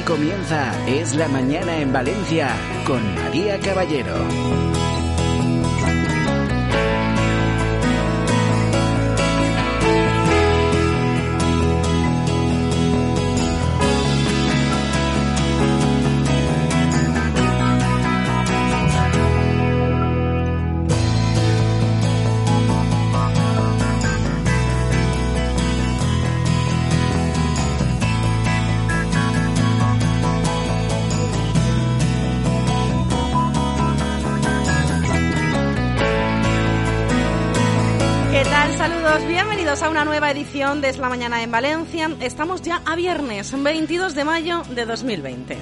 comienza Es la Mañana en Valencia con María Caballero. Bienvenidos a una nueva edición de Es la Mañana en Valencia. Estamos ya a viernes, 22 de mayo de 2020.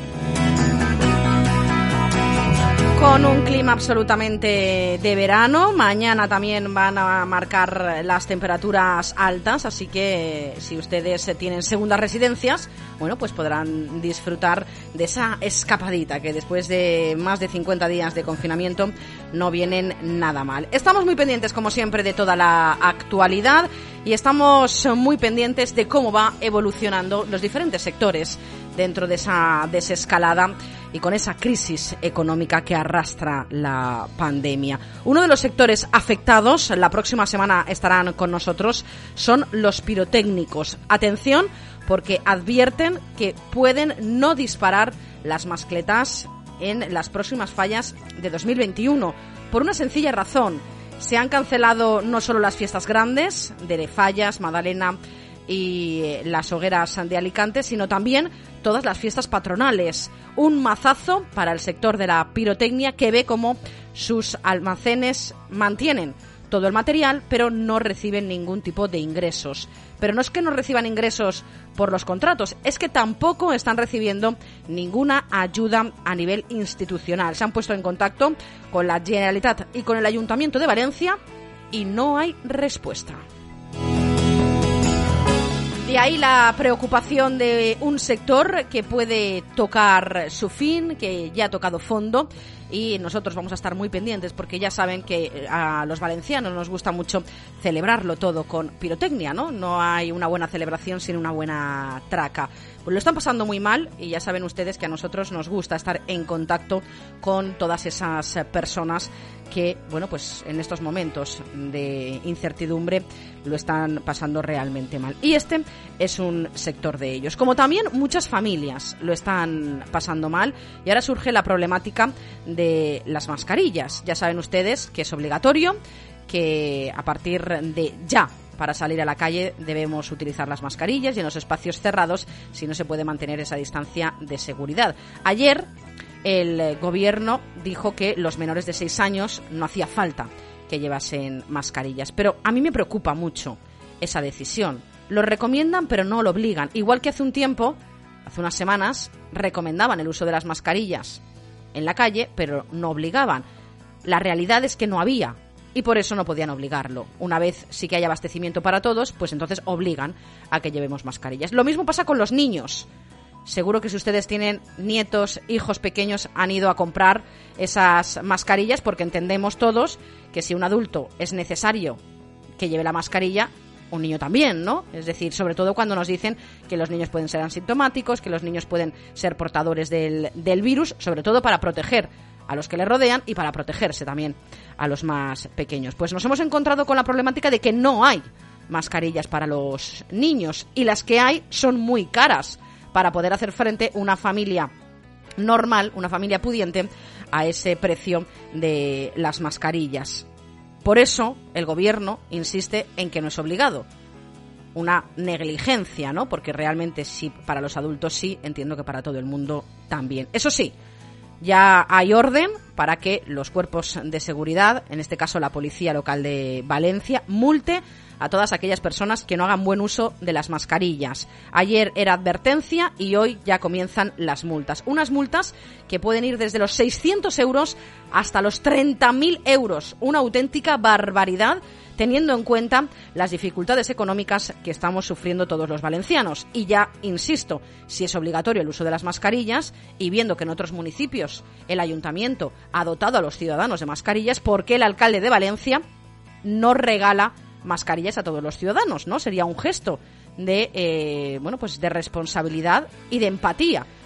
Con un clima absolutamente de verano. Mañana también van a marcar las temperaturas altas, así que si ustedes tienen segundas residencias, bueno, pues podrán disfrutar de esa escapadita que después de más de 50 días de confinamiento no vienen nada mal. Estamos muy pendientes, como siempre, de toda la actualidad y estamos muy pendientes de cómo va evolucionando los diferentes sectores dentro de esa desescalada y con esa crisis económica que arrastra la pandemia. Uno de los sectores afectados, la próxima semana estarán con nosotros, son los pirotécnicos. Atención, porque advierten que pueden no disparar las mascletas en las próximas fallas de 2021, por una sencilla razón. Se han cancelado no solo las fiestas grandes de Fallas, Madalena y las hogueras de Alicante, sino también todas las fiestas patronales. Un mazazo para el sector de la pirotecnia, que ve cómo sus almacenes mantienen todo el material, pero no reciben ningún tipo de ingresos. Pero no es que no reciban ingresos por los contratos, es que tampoco están recibiendo ninguna ayuda a nivel institucional. Se han puesto en contacto con la Generalitat y con el Ayuntamiento de Valencia y no hay respuesta. De ahí la preocupación de un sector que puede tocar su fin, que ya ha tocado fondo, y nosotros vamos a estar muy pendientes porque ya saben que a los valencianos nos gusta mucho celebrarlo todo con pirotecnia, ¿no? No hay una buena celebración sin una buena traca. Pues lo están pasando muy mal y ya saben ustedes que a nosotros nos gusta estar en contacto con todas esas personas que, bueno, pues en estos momentos de incertidumbre lo están pasando realmente mal. Y este es un sector de ellos. Como también muchas familias lo están pasando mal, y ahora surge la problemática de las mascarillas. Ya saben ustedes que es obligatorio, que a partir de ya, para salir a la calle, debemos utilizar las mascarillas y en los espacios cerrados si no se puede mantener esa distancia de seguridad. Ayer el gobierno dijo que los menores de 6 años no hacía falta que llevasen mascarillas, pero a mí me preocupa mucho esa decisión. Lo recomiendan pero no lo obligan, igual que hace un tiempo, hace unas semanas, recomendaban el uso de las mascarillas en la calle pero no obligaban. La realidad es que no había y por eso no podían obligarlo. Una vez sí que hay abastecimiento para todos, pues entonces obligan a que llevemos mascarillas. Lo mismo pasa con los niños. Seguro que si ustedes tienen nietos, hijos pequeños, han ido a comprar esas mascarillas porque entendemos todos que si un adulto es necesario que lleve la mascarilla, un niño también, ¿no? Es decir, sobre todo cuando nos dicen que los niños pueden ser asintomáticos, que los niños pueden ser portadores del virus, sobre todo para proteger a los que le rodean y para protegerse también a los más pequeños. Pues nos hemos encontrado con la problemática de que no hay mascarillas para los niños y las que hay son muy caras para poder hacer frente una familia normal, una familia pudiente, a ese precio de las mascarillas. Por eso el gobierno insiste en que no es obligado. Una negligencia, ¿no? Porque realmente sí, para los adultos sí, entiendo que para todo el mundo también. Eso sí, ya hay orden para que los cuerpos de seguridad, en este caso la Policía Local de Valencia, multe a todas aquellas personas que no hagan buen uso de las mascarillas. Ayer era advertencia y hoy ya comienzan las multas. Unas multas que pueden ir desde los 600 euros hasta los 30.000 euros. Una auténtica barbaridad, teniendo en cuenta las dificultades económicas que estamos sufriendo todos los valencianos. Y ya, insisto, si es obligatorio el uso de las mascarillas y viendo que en otros municipios el ayuntamiento ha dotado a los ciudadanos de mascarillas, ¿por qué el alcalde de Valencia no regala mascarillas a todos los ciudadanos, ¿no? Sería un gesto de, de responsabilidad y de empatía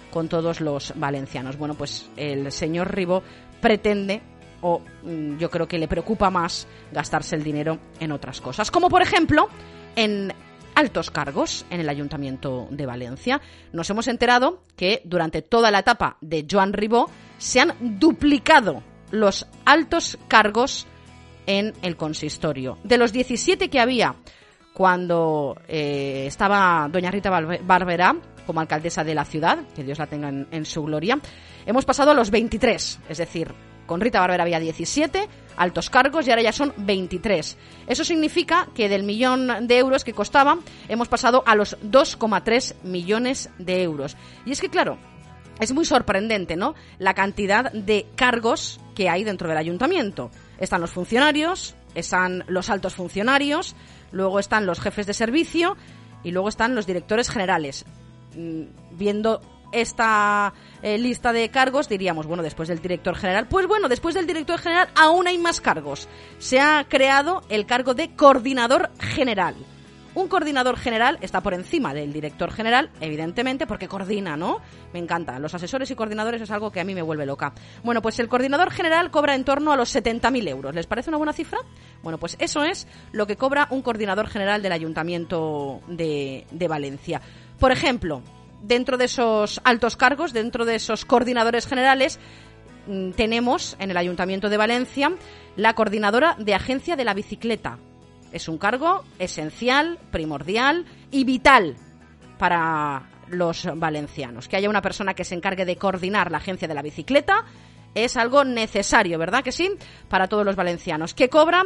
con todos los valencianos. Bueno, pues el señor Ribó pretende, o yo creo que le preocupa más, gastarse el dinero en otras cosas, como por ejemplo en altos cargos en el Ayuntamiento de Valencia. Nos hemos enterado que durante toda la etapa de Joan Ribó se han duplicado los altos cargos en el consistorio. De los 17 que había cuando estaba doña Rita Barberá como alcaldesa de la ciudad, que Dios la tenga en su gloria, hemos pasado a los 23, es decir, con Rita Barberá había 17 altos cargos y ahora ya son 23. Eso significa que del 1 millón de euros que costaba hemos pasado a los 2,3 millones de euros. Y es que, claro, es muy sorprendente, ¿no?, la cantidad de cargos que hay dentro del ayuntamiento. Están los funcionarios, están los altos funcionarios, luego están los jefes de servicio y luego están los directores generales. Viendo esta lista de cargos diríamos, bueno, después del director general, pues bueno, después del director general aún hay más cargos. Se ha creado el cargo de coordinador general. Un coordinador general está por encima del director general, evidentemente, porque coordina, ¿no? Me encanta. Los asesores y coordinadores es algo que a mí me vuelve loca. Bueno, pues el coordinador general cobra en torno a los 70.000 euros. ¿Les parece una buena cifra? Bueno, pues eso es lo que cobra un coordinador general del Ayuntamiento de Valencia. Por ejemplo, dentro de esos altos cargos, dentro de esos coordinadores generales, tenemos en el Ayuntamiento de Valencia la coordinadora de agencia de la bicicleta. Es un cargo esencial, primordial y vital para los valencianos. Que haya una persona que se encargue de coordinar la agencia de la bicicleta es algo necesario, ¿verdad que sí?, para todos los valencianos. Que cobra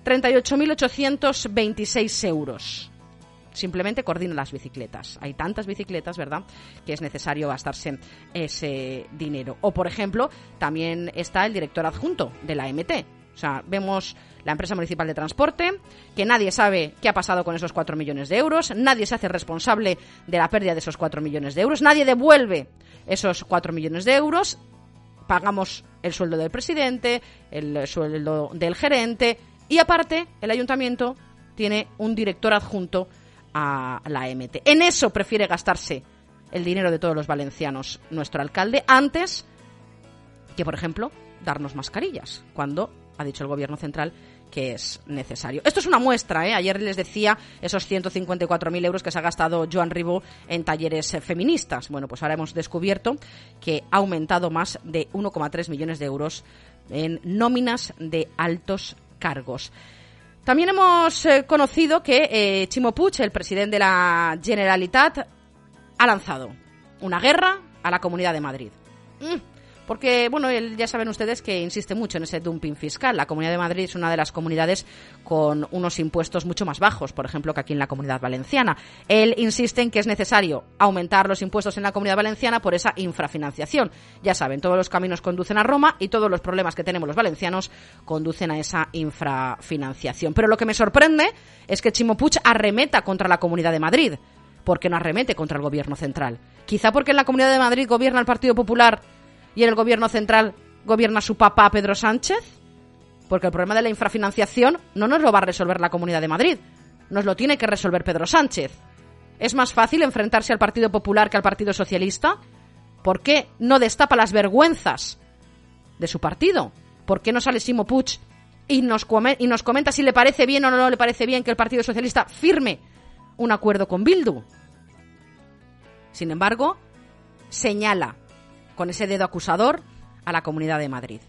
38.826 euros. Simplemente coordina las bicicletas. Hay tantas bicicletas, ¿verdad?, que es necesario gastarse ese dinero. O, por ejemplo, también está el director adjunto de la MT. O sea, vemos la empresa municipal de transporte, que nadie sabe qué ha pasado con esos 4 millones de euros, nadie se hace responsable de la pérdida de esos 4 millones de euros, nadie devuelve esos 4 millones de euros, pagamos el sueldo del presidente, el sueldo del gerente, y aparte el ayuntamiento tiene un director adjunto a la MT. En eso prefiere gastarse el dinero de todos los valencianos nuestro alcalde, antes que, por ejemplo, darnos mascarillas, cuando ha dicho el gobierno central que es necesario. Esto es una muestra, ¿eh? Ayer les decía esos 154.000 euros que se ha gastado Joan Ribó en talleres feministas. Bueno, pues ahora hemos descubierto que ha aumentado más de 1,3 millones de euros en nóminas de altos cargos. También hemos conocido que Ximo Puig, el presidente de la Generalitat, ha lanzado una guerra a la Comunidad de Madrid. Porque, bueno, ya saben ustedes que insiste mucho en ese dumping fiscal. La Comunidad de Madrid es una de las comunidades con unos impuestos mucho más bajos, por ejemplo, que aquí en la Comunidad Valenciana. Él insiste en que es necesario aumentar los impuestos en la Comunidad Valenciana por esa infrafinanciación. Ya saben, todos los caminos conducen a Roma y todos los problemas que tenemos los valencianos conducen a esa infrafinanciación. Pero lo que me sorprende es que Ximo Puig arremeta contra la Comunidad de Madrid. ¿Por qué no arremete contra el Gobierno central? Quizá porque en la Comunidad de Madrid gobierna el Partido Popular y en el gobierno central gobierna su papá Pedro Sánchez, porque el problema de la infrafinanciación no nos lo va a resolver la Comunidad de Madrid, nos lo tiene que resolver Pedro Sánchez. ¿Es más fácil enfrentarse al Partido Popular que al Partido Socialista? ¿Por qué no destapa las vergüenzas de su partido? ¿Por qué no sale Ximo Puig y nos comenta si le parece bien o no le parece bien que el Partido Socialista firme un acuerdo con Bildu? Sin embargo, señala con ese dedo acusador a la Comunidad de Madrid,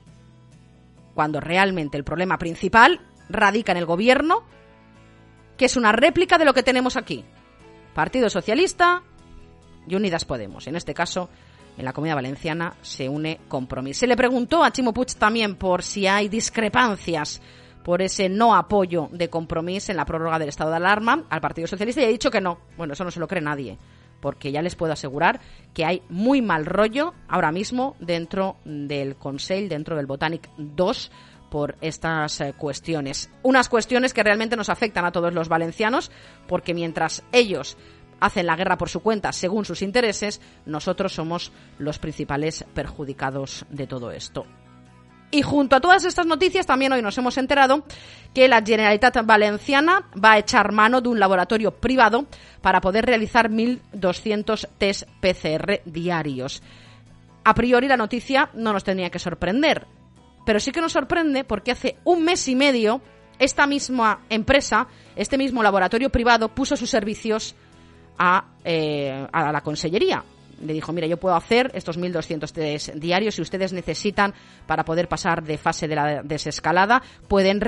cuando realmente el problema principal radica en el gobierno, que es una réplica de lo que tenemos aquí: Partido Socialista y Unidas Podemos. En este caso, en la Comunidad Valenciana se une Compromís. Se le preguntó a Ximo Puig también por si hay discrepancias por ese no apoyo de Compromís en la prórroga del estado de alarma al Partido Socialista, y ha dicho que no. Bueno, eso no se lo cree nadie, porque ya les puedo asegurar que hay muy mal rollo ahora mismo dentro del Consell, dentro del Botànic 2, por estas cuestiones. Unas cuestiones que realmente nos afectan a todos los valencianos, porque mientras ellos hacen la guerra por su cuenta según sus intereses, nosotros somos los principales perjudicados de todo esto. Y junto a todas estas noticias también hoy nos hemos enterado que la Generalitat Valenciana va a echar mano de un laboratorio privado para poder realizar 1.200 test PCR diarios. A priori la noticia no nos tenía que sorprender, pero sí que nos sorprende porque hace un mes y medio esta misma empresa, este mismo laboratorio privado, puso sus servicios a la Consellería. Le dijo, mira, yo puedo hacer estos 1.200 test diarios. Si ustedes necesitan para poder pasar de fase de la desescalada, pueden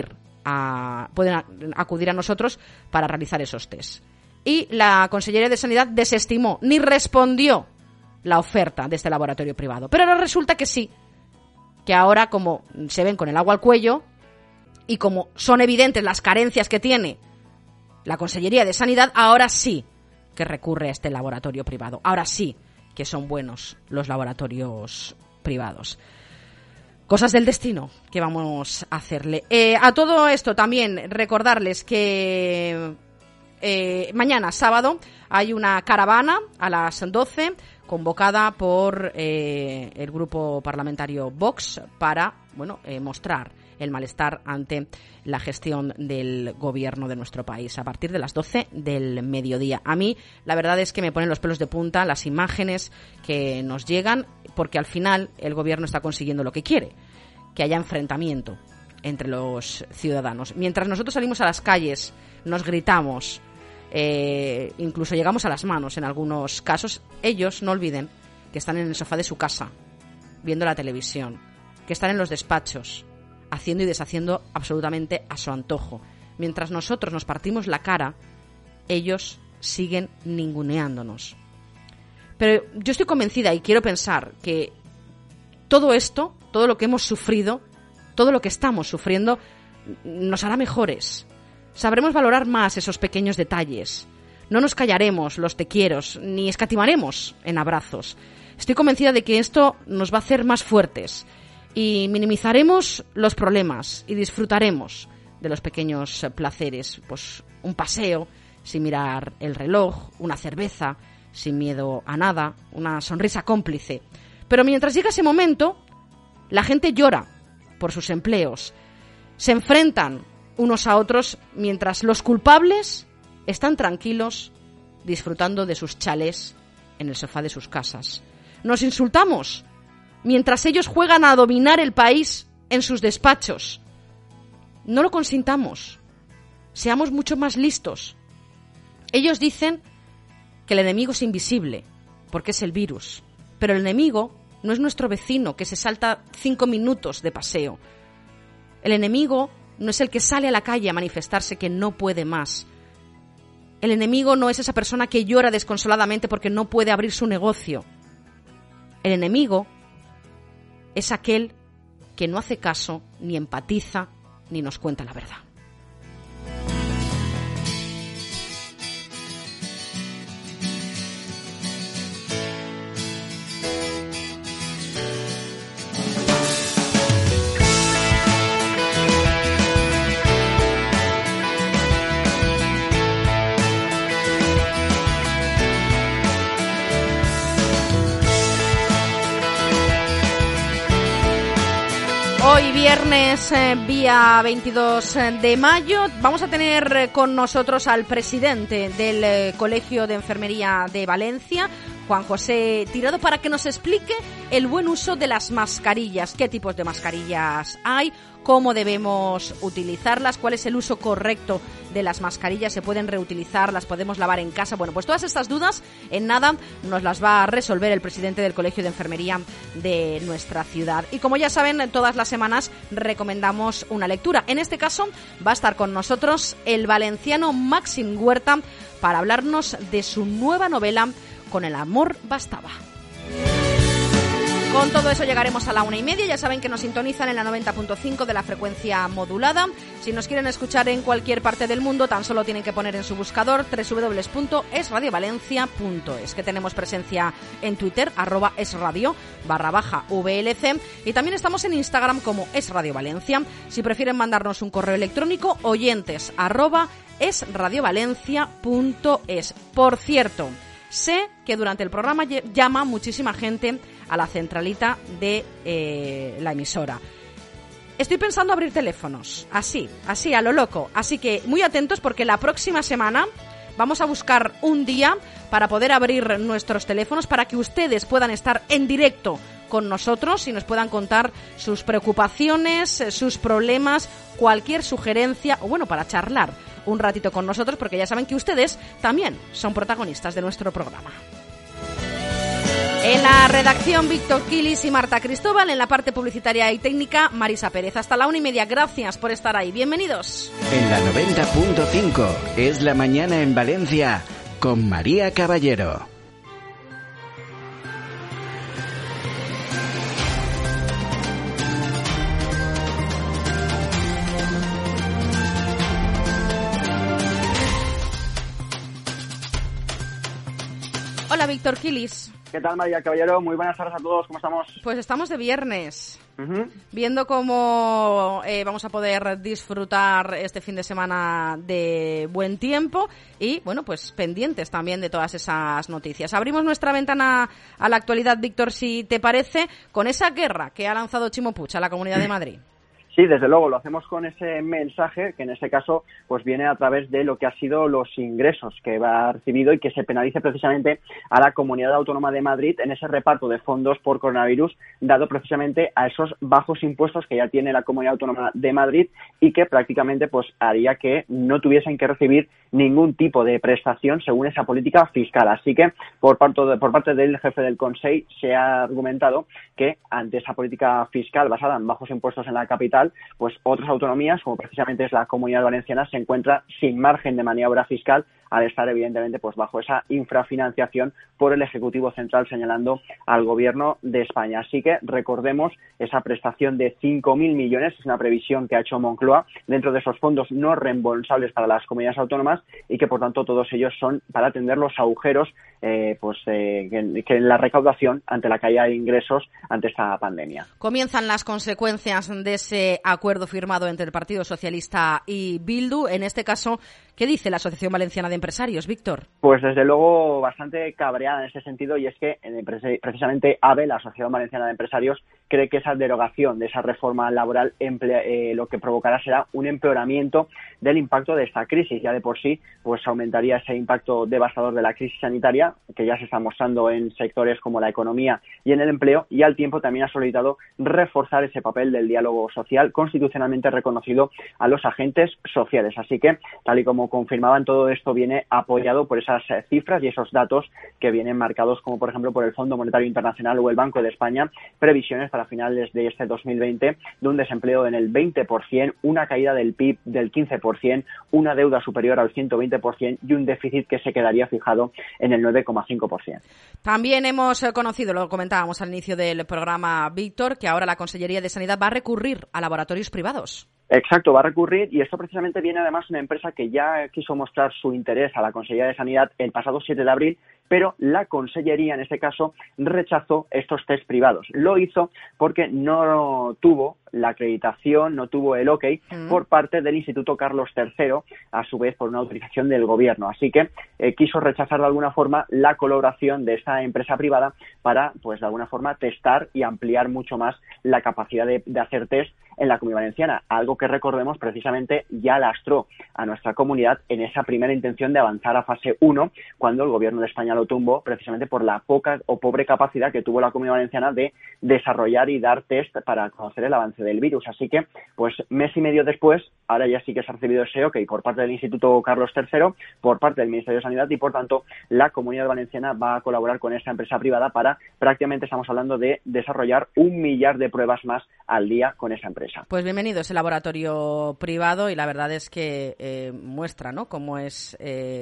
acudir a nosotros para realizar esos test. Y la Consellería de Sanidad desestimó, ni respondió la oferta de este laboratorio privado. Pero ahora resulta que sí, que ahora como se ven con el agua al cuello y como son evidentes las carencias que tiene la Consellería de Sanidad, ahora sí que recurre a este laboratorio privado. Ahora sí que son buenos los laboratorios privados. Cosas del destino que vamos a hacerle. A todo esto también recordarles que mañana, sábado, hay una caravana a las 12 convocada por el grupo parlamentario Vox para mostrar el malestar ante la gestión del gobierno de nuestro país a partir de las 12 del mediodía. A mí la verdad es que me ponen los pelos de punta las imágenes que nos llegan, porque al final el gobierno está consiguiendo lo que quiere, que haya enfrentamiento entre los ciudadanos. Mientras nosotros salimos a las calles, nos gritamos, incluso llegamos a las manos en algunos casos, ellos no olviden que están en el sofá de su casa viendo la televisión, que están en los despachos haciendo y deshaciendo absolutamente a su antojo. Mientras nosotros nos partimos la cara, ellos siguen ninguneándonos. Pero yo estoy convencida y quiero pensar que todo esto, todo lo que hemos sufrido, todo lo que estamos sufriendo, nos hará mejores. Sabremos valorar más esos pequeños detalles. No nos callaremos los te quieros, ni escatimaremos en abrazos. Estoy convencida de que esto nos va a hacer más fuertes y minimizaremos los problemas y disfrutaremos de los pequeños placeres. Pues un paseo sin mirar el reloj, una cerveza sin miedo a nada, una sonrisa cómplice. Pero mientras llega ese momento, la gente llora por sus empleos, se enfrentan unos a otros mientras los culpables están tranquilos disfrutando de sus chalés en el sofá de sus casas. Nos insultamos mientras ellos juegan a dominar el país en sus despachos. No lo consintamos. Seamos mucho más listos. Ellos dicen que el enemigo es invisible, porque es el virus. Pero el enemigo no es nuestro vecino que se salta 5 minutos de paseo. El enemigo no es el que sale a la calle a manifestarse que no puede más. El enemigo no es esa persona que llora desconsoladamente porque no puede abrir su negocio. El enemigo es aquel que no hace caso, ni empatiza, ni nos cuenta la verdad. Hoy viernes, día 22 de mayo, vamos a tener con nosotros al presidente del Colegio de Enfermería de Valencia, Juan José Tirado, para que nos explique el buen uso de las mascarillas, qué tipos de mascarillas hay, cómo debemos utilizarlas, cuál es el uso correcto de las mascarillas, se pueden reutilizar, las podemos lavar en casa. Bueno, pues todas estas dudas en nada nos las va a resolver el presidente del Colegio de Enfermería de nuestra ciudad. Y como ya saben, todas las semanas recomendamos una lectura. En este caso va a estar con nosotros el valenciano Màxim Huerta para hablarnos de su nueva novela Con el amor bastaba. Con todo eso llegaremos a la 1:30. Ya saben que nos sintonizan en la 90.5 de la frecuencia modulada. Si nos quieren escuchar en cualquier parte del mundo, tan solo tienen que poner en su buscador www.esradiovalencia.es, que tenemos presencia en Twitter, @esradio_VLC, y también estamos en Instagram como esradiovalencia. Si prefieren mandarnos un correo electrónico, oyentes@esradiovalencia.es. Por cierto, sé que durante el programa llama muchísima gente a la centralita de la emisora. Estoy pensando abrir teléfonos, así, a lo loco. Así que muy atentos porque la próxima semana vamos a buscar un día para poder abrir nuestros teléfonos para que ustedes puedan estar en directo con nosotros y nos puedan contar sus preocupaciones, sus problemas, cualquier sugerencia o bueno, para charlar un ratito con nosotros porque ya saben que ustedes también son protagonistas de nuestro programa. En la redacción, Víctor Quilis y Marta Cristóbal. En la parte publicitaria y técnica, Marisa Pérez. Hasta la 1:30. Gracias por estar ahí. Bienvenidos. En la 90.5 es la mañana en Valencia con María Caballero. Hola, Víctor Quilis. ¿Qué tal, María Caballero? Muy buenas tardes a todos, ¿cómo estamos? Pues estamos de viernes, viendo cómo vamos a poder disfrutar este fin de semana de buen tiempo y, bueno, pues pendientes también de todas esas noticias. Abrimos nuestra ventana a la actualidad, Víctor, si te parece, con esa guerra que ha lanzado Chimo Puig a la Comunidad de Madrid. Sí, desde luego, lo hacemos con ese mensaje que en este caso pues viene a través de lo que ha sido los ingresos que ha recibido y que se penalice precisamente a la Comunidad Autónoma de Madrid en ese reparto de fondos por coronavirus, dado precisamente a esos bajos impuestos que ya tiene la Comunidad Autónoma de Madrid y que prácticamente pues haría que no tuviesen que recibir ningún tipo de prestación según esa política fiscal. Así que por parte del jefe del Consell se ha argumentado que ante esa política fiscal basada en bajos impuestos en la capital, pues otras autonomías, como precisamente es la Comunidad Valenciana, se encuentra sin margen de maniobra fiscal al estar evidentemente pues bajo esa infrafinanciación por el Ejecutivo Central, señalando al Gobierno de España. Así que recordemos esa prestación de 5.000 millones, es una previsión que ha hecho Moncloa dentro de esos fondos no reembolsables para las comunidades autónomas y que por tanto todos ellos son para atender los agujeros que en la recaudación ante la caída de ingresos ante esta pandemia. Comienzan las consecuencias de ese acuerdo firmado entre el Partido Socialista y Bildu. En este caso, ¿qué dice la Asociación Valenciana de Empresarios, Víctor? Pues desde luego bastante cabreada en ese sentido, y es que precisamente AVE, la Asociación Valenciana de Empresarios, cree que esa derogación de esa reforma laboral lo que provocará será un empeoramiento del impacto de esta crisis. Ya de por sí pues aumentaría ese impacto devastador de la crisis sanitaria, que ya se está mostrando en sectores como la economía y en el empleo, y al tiempo también ha solicitado reforzar ese papel del diálogo social constitucionalmente reconocido a los agentes sociales. Así que, tal y como confirmaban, todo esto viene apoyado por esas cifras y esos datos que vienen marcados, como por ejemplo por el Fondo Monetario Internacional o el Banco de España, previsiones para finales de este 2020 de un desempleo en el 20%, una caída del PIB del 15%, una deuda superior al 120% y un déficit que se quedaría fijado en el 9,5%. También hemos conocido, lo comentábamos al inicio del programa, Víctor, que ahora la Consellería de Sanidad va a recurrir a laboratorios privados. Exacto, va a recurrir, y esto precisamente viene además de una empresa que ya quiso mostrar su interés a la Consellería de Sanidad el pasado 7 de abril, pero la Consellería en este caso rechazó estos test privados. Lo hizo porque no tuvo la acreditación, no tuvo el OK por parte del Instituto Carlos III, a su vez por una autorización del Gobierno. Así que quiso rechazar de alguna forma la colaboración de esta empresa privada para, pues de alguna forma, testar y ampliar mucho más la capacidad de hacer test en la Comunidad Valenciana, algo que recordemos precisamente ya lastró a nuestra comunidad en esa primera intención de avanzar a fase 1, cuando el Gobierno de España lo tumbó precisamente por la poca o pobre capacidad que tuvo la Comunidad Valenciana de desarrollar y dar test para conocer el avance del virus. Así que, pues mes y medio después, ahora ya sí que se ha recibido ese OK por parte del Instituto Carlos III, por parte del Ministerio de Sanidad, y por tanto la Comunidad Valenciana va a colaborar con esta empresa privada para, prácticamente estamos hablando de desarrollar 1 millar de pruebas más al día con esa empresa. Pues bienvenido ese laboratorio privado, y la verdad es que muestra, ¿no?, cómo es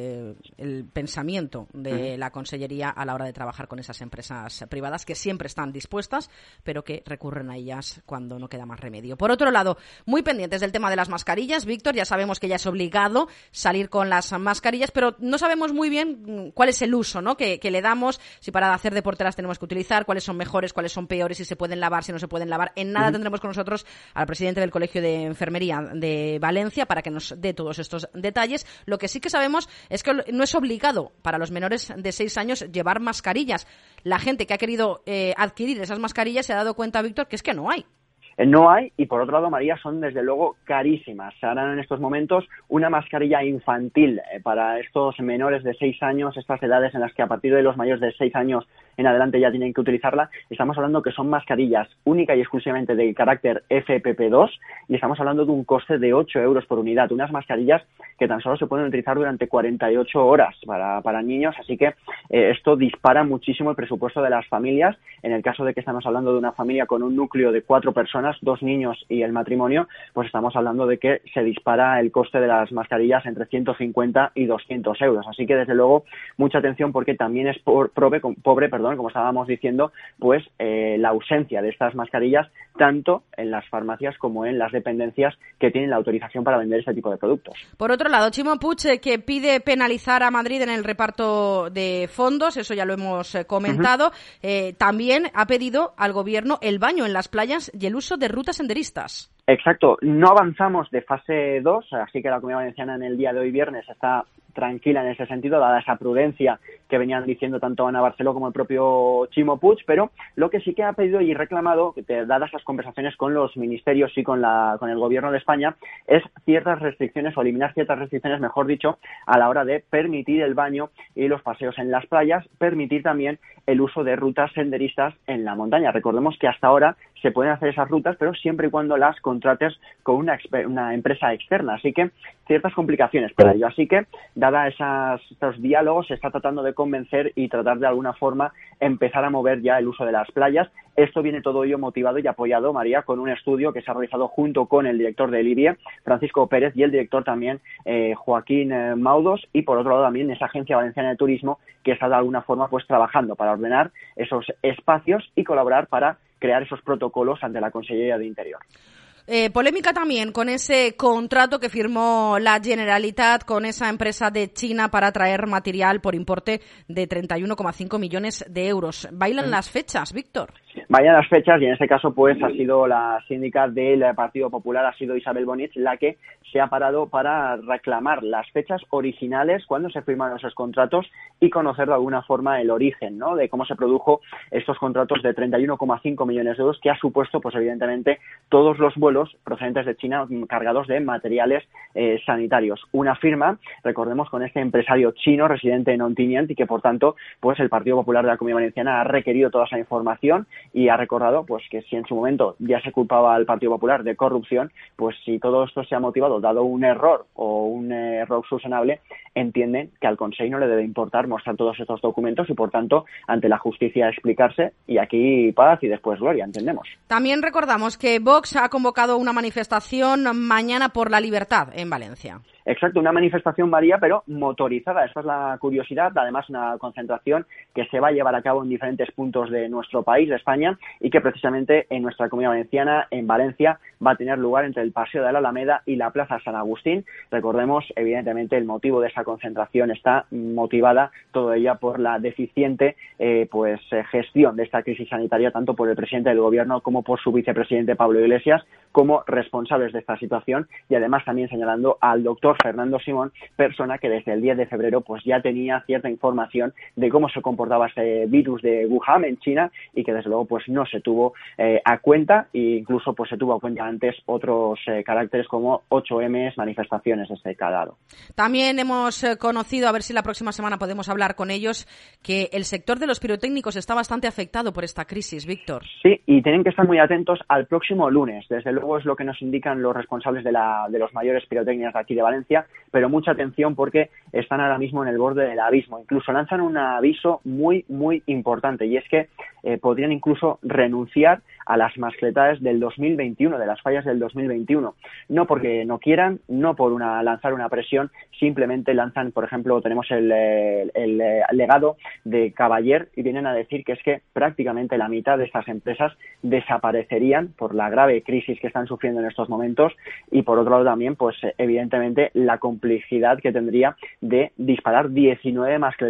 el pensamiento de la Consellería a la hora de trabajar con esas empresas privadas que siempre están dispuestas, pero que recurren a ellas cuando no queda más remedio. Por otro lado, muy pendientes del tema de las mascarillas, Víctor, ya sabemos que ya es obligado salir con las mascarillas, pero no sabemos muy bien cuál es el uso, ¿no?, que le damos, si para hacer deporte las tenemos que utilizar, cuáles son mejores, cuáles son peores, si se pueden lavar, si no se pueden lavar. En nada tendremos con nosotros al presidente del Colegio de Enfermería de Valencia para que nos dé todos estos detalles. Lo que sí que sabemos es que no es obligado para los menores de 6 años llevar mascarillas. La gente que ha querido adquirir esas mascarillas se ha dado cuenta, Víctor, que es que no hay. No hay, y por otro lado, María, son desde luego carísimas. Se harán en estos momentos una mascarilla infantil para estos menores de 6 años, estas edades en las que a partir de los mayores de 6 años en adelante ya tienen que utilizarla. Estamos hablando que son mascarillas única y exclusivamente de carácter FFP2 y estamos hablando de un coste de 8 euros por unidad. Unas mascarillas que tan solo se pueden utilizar durante 48 horas para niños, así que esto dispara muchísimo el presupuesto de las familias. En el caso de que estamos hablando de una familia con un núcleo de 4 personas, 2 niños y el matrimonio, pues estamos hablando de que se dispara el coste de las mascarillas entre 150 y 200 euros. Así que, desde luego, mucha atención porque también es pobre, como estábamos diciendo, pues la ausencia de estas mascarillas tanto en las farmacias como en las dependencias que tienen la autorización para vender este tipo de productos. Por otro lado, Chimo Puig, que pide penalizar a Madrid en el reparto de fondos, eso ya lo hemos comentado, también ha pedido al gobierno el baño en las playas y el uso de rutas senderistas. Exacto, no avanzamos de fase 2, así que la Comunidad Valenciana en el día de hoy viernes está tranquila en ese sentido, dada esa prudencia que venían diciendo tanto Ana Barceló como el propio Chimo Puig, pero lo que sí que ha pedido y reclamado, dadas las conversaciones con los ministerios y con el Gobierno de España, es ciertas restricciones, o eliminar ciertas restricciones, mejor dicho, a la hora de permitir el baño y los paseos en las playas, permitir también el uso de rutas senderistas en la montaña. Recordemos que hasta ahora se pueden hacer esas rutas, pero siempre y cuando las contrates con una empresa externa. Así que ciertas complicaciones para ello. Así que, dada estos diálogos, se está tratando de convencer y tratar de alguna forma empezar a mover ya el uso de las playas. Esto viene todo ello motivado y apoyado, María, con un estudio que se ha realizado junto con el director del IBIE, Francisco Pérez, y el director también, Joaquín Maudos, y por otro lado también esa Agencia Valenciana de Turismo que está de alguna forma pues trabajando para ordenar esos espacios y colaborar para crear esos protocolos ante la Consellería de Interior. Polémica también con ese contrato que firmó la Generalitat con esa empresa de China para traer material por importe de 31,5 millones de euros. ¿Bailan las fechas, Víctor? Vayan las fechas y en este caso pues ha sido la síndica del Partido Popular, ha sido Isabel Bonich, la que se ha parado para reclamar las fechas originales cuando se firmaron esos contratos y conocer de alguna forma el origen, ¿no?, de cómo se produjo estos contratos de 31,5 millones de euros que ha supuesto pues evidentemente todos los vuelos procedentes de China cargados de materiales sanitarios. Una firma, recordemos, con este empresario chino residente en Ontinyent y que por tanto pues el Partido Popular de la Comunidad Valenciana ha requerido toda esa información y ha recordado pues que si en su momento ya se culpaba al Partido Popular de corrupción, pues si todo esto se ha motivado dado un error o un error subsanable, entienden que al Consejo no le debe importar mostrar todos estos documentos y por tanto ante la justicia explicarse y aquí paz y después gloria, entendemos. También recordamos que Vox ha convocado una manifestación mañana por la libertad en Valencia. Exacto, una manifestación, María, pero motorizada. Esta es la curiosidad. Además, una concentración que se va a llevar a cabo en diferentes puntos de nuestro país, de España, y que precisamente en nuestra Comunidad Valenciana, en Valencia, va a tener lugar entre el Paseo de la Alameda y la Plaza San Agustín. Recordemos, evidentemente, el motivo de esa concentración está motivada, todo ella por la deficiente gestión de esta crisis sanitaria, tanto por el presidente del Gobierno como por su vicepresidente Pablo Iglesias, como responsables de esta situación, y además también señalando al doctor Fernando Simón, persona que desde el 10 de febrero pues ya tenía cierta información de cómo se comportaba este virus de Wuhan en China y que desde luego pues no se tuvo a cuenta e incluso pues se tuvo a cuenta antes otros caracteres como 8M, manifestaciones de este calado. También hemos conocido, a ver si la próxima semana podemos hablar con ellos, que el sector de los pirotécnicos está bastante afectado por esta crisis, Víctor. Sí, y tienen que estar muy atentos al próximo lunes. Desde luego es lo que nos indican los responsables de los mayores pirotecnias de aquí de Valencia, pero mucha atención porque están ahora mismo en el borde del abismo. Incluso lanzan un aviso muy, muy importante y es que podrían incluso renunciar a las mascletadas del 2021, de las fallas del 2021. No porque no quieran, no por lanzar una presión, simplemente lanzan, por ejemplo, tenemos el legado de Cavaller y vienen a decir que es que prácticamente la mitad de estas empresas desaparecerían por la grave crisis que están sufriendo en estos momentos y por otro lado también, pues evidentemente la complejidad que tendría de disparar 19 mascletadas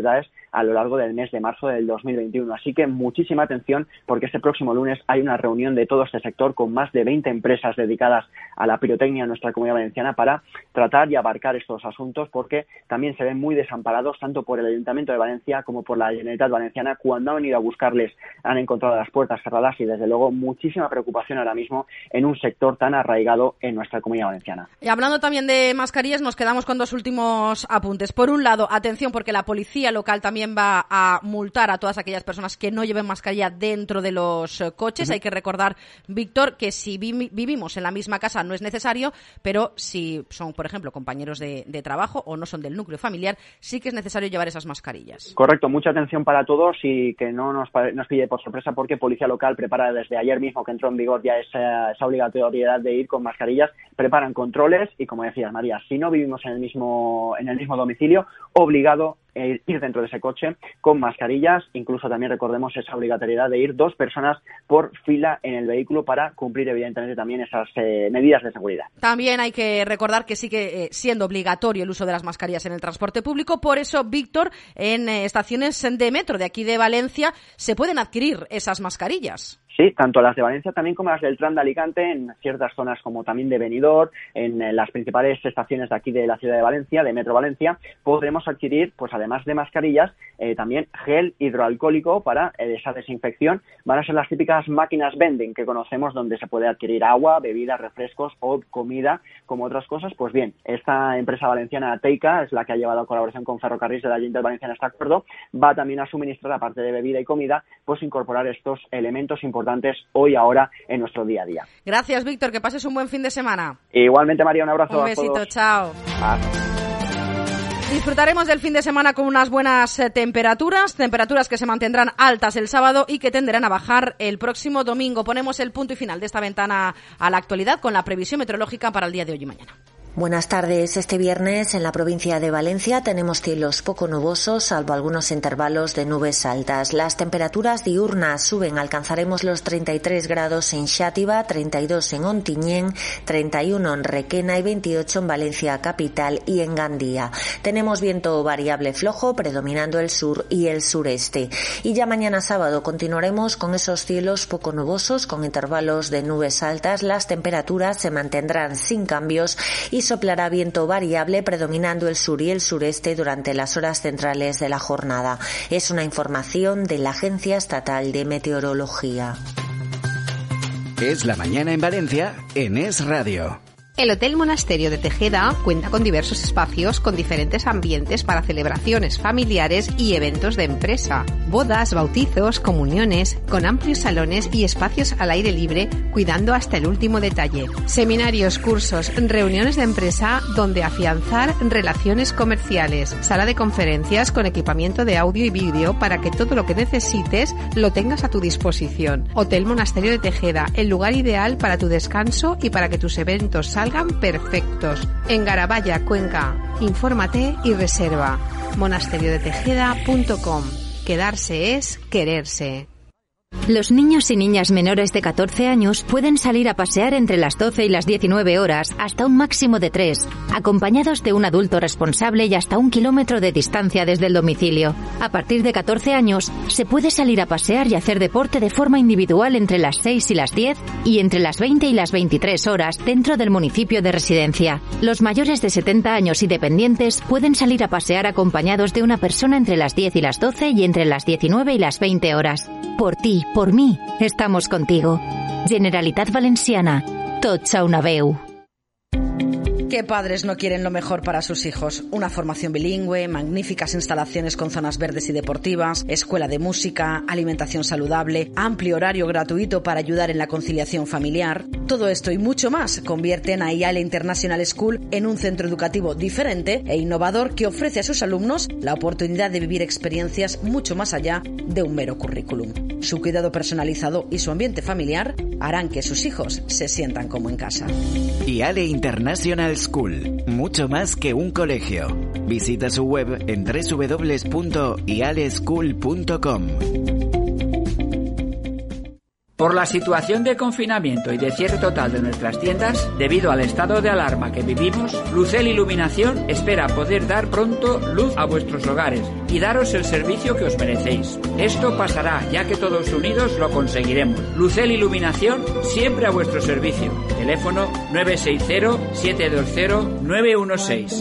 a lo largo del mes de marzo del 2021. Así que muchísima atención, porque este próximo lunes hay una reunión de todo este sector con más de 20 empresas dedicadas a la pirotecnia en nuestra Comunidad Valenciana para tratar y abarcar estos asuntos, porque también se ven muy desamparados tanto por el Ayuntamiento de Valencia como por la Generalitat Valenciana. Cuando han venido a buscarles han encontrado las puertas cerradas y desde luego muchísima preocupación ahora mismo en un sector tan arraigado en nuestra Comunidad Valenciana. Y hablando también de mascarillas, nos quedamos con dos últimos apuntes. Por un lado, atención, porque la policía local también va a multar a todas aquellas personas que no lleven mascarilla dentro de los coches. Hay que recordar, Víctor, que si vivimos en la misma casa no es necesario, pero si son, por ejemplo, compañeros de trabajo o no son del núcleo familiar, sí que es necesario llevar esas mascarillas. Correcto, mucha atención para todos y que no nos pille por sorpresa, porque Policía Local prepara desde ayer mismo, que entró en vigor ya esa obligatoriedad de ir con mascarillas, preparan controles y, como decías, María, si no vivimos en el mismo domicilio, obligado ir dentro de ese coche con mascarillas. Incluso también recordemos esa obligatoriedad de ir 2 personas por fila en el vehículo para cumplir evidentemente también esas medidas de seguridad. También hay que recordar que sigue siendo obligatorio el uso de las mascarillas en el transporte público. Por eso, Víctor, en estaciones de metro de aquí de Valencia se pueden adquirir esas mascarillas. Sí, tanto las de Valencia también como las del Tram de Alicante, en ciertas zonas como también de Benidorm, en las principales estaciones de aquí de la ciudad de Valencia, de Metro Valencia, podremos adquirir, pues además de mascarillas, también gel hidroalcohólico para esa desinfección. Van a ser las típicas máquinas vending que conocemos, donde se puede adquirir agua, bebidas, refrescos o comida, como otras cosas. Pues bien, esta empresa valenciana Teica es la que ha llevado a colaboración con Ferrocarrils de la Ayuntamiento de Valencia en este acuerdo. Va también a suministrar, aparte de bebida y comida, pues incorporar estos elementos importantes hoy, ahora, en nuestro día a día. Gracias, Víctor, que pases un buen fin de semana. Igualmente, María, un abrazo. Un besito, a todos. Chao. Disfrutaremos del fin de semana con unas buenas temperaturas que se mantendrán altas el sábado y que tenderán a bajar el próximo domingo. Ponemos el punto y final de esta ventana a la actualidad con la previsión meteorológica para el día de hoy y mañana. Buenas tardes. Este viernes en la provincia de Valencia tenemos cielos poco nubosos, salvo algunos intervalos de nubes altas. Las temperaturas diurnas suben, alcanzaremos los 33 grados en Xàtiva, 32 en Ontinyent, 31 en Requena y 28 en Valencia capital y en Gandía. Tenemos viento variable flojo, predominando el sur y el sureste. Y ya mañana sábado continuaremos con esos cielos poco nubosos, con intervalos de nubes altas. Las temperaturas se mantendrán sin cambios y soplará viento variable predominando el sur y el sureste durante las horas centrales de la jornada. Es una información de la Agencia Estatal de Meteorología. Es la mañana en Valencia en Es Radio. El Hotel Monasterio de Tejeda cuenta con diversos espacios con diferentes ambientes para celebraciones familiares y eventos de empresa. Bodas, bautizos, comuniones, con amplios salones y espacios al aire libre, cuidando hasta el último detalle. Seminarios, cursos, reuniones de empresa donde afianzar relaciones comerciales. Sala de conferencias con equipamiento de audio y vídeo para que todo lo que necesites lo tengas a tu disposición. Hotel Monasterio de Tejeda, el lugar ideal para tu descanso y para que tus eventos salgan perfectos. En Garabaya, Cuenca. Infórmate y reserva. monasteriodetejeda.com. Quedarse es quererse. Los niños y niñas menores de 14 años pueden salir a pasear entre las 12 y las 19 horas hasta un máximo de 3, acompañados de un adulto responsable y hasta 1 kilómetro de distancia desde el domicilio. A partir de 14 años se puede salir a pasear y hacer deporte de forma individual entre las 6 y las 10 y entre las 20 y las 23 horas dentro del municipio de residencia. Los mayores de 70 años y dependientes pueden salir a pasear acompañados de una persona entre las 10 y las 12 y entre las 19 y las 20 horas. Por ti, por mí, estamos contigo. Generalitat Valenciana. Tots a una veu. ¿Qué padres no quieren lo mejor para sus hijos? Una formación bilingüe, magníficas instalaciones con zonas verdes y deportivas, escuela de música, alimentación saludable, amplio horario gratuito para ayudar en la conciliación familiar. Todo esto y mucho más convierten a IALE International School en un centro educativo diferente e innovador que ofrece a sus alumnos la oportunidad de vivir experiencias mucho más allá de un mero currículum. Su cuidado personalizado y su ambiente familiar harán que sus hijos se sientan como en casa. IALE International School, mucho más que un colegio. Visita su web en www.ialeschool.com. Por la situación de confinamiento y de cierre total de nuestras tiendas, debido al estado de alarma que vivimos, Lucel Iluminación espera poder dar pronto luz a vuestros hogares y daros el servicio que os merecéis. Esto pasará, ya que todos unidos lo conseguiremos. Lucel Iluminación, siempre a vuestro servicio. Teléfono 960-720-916.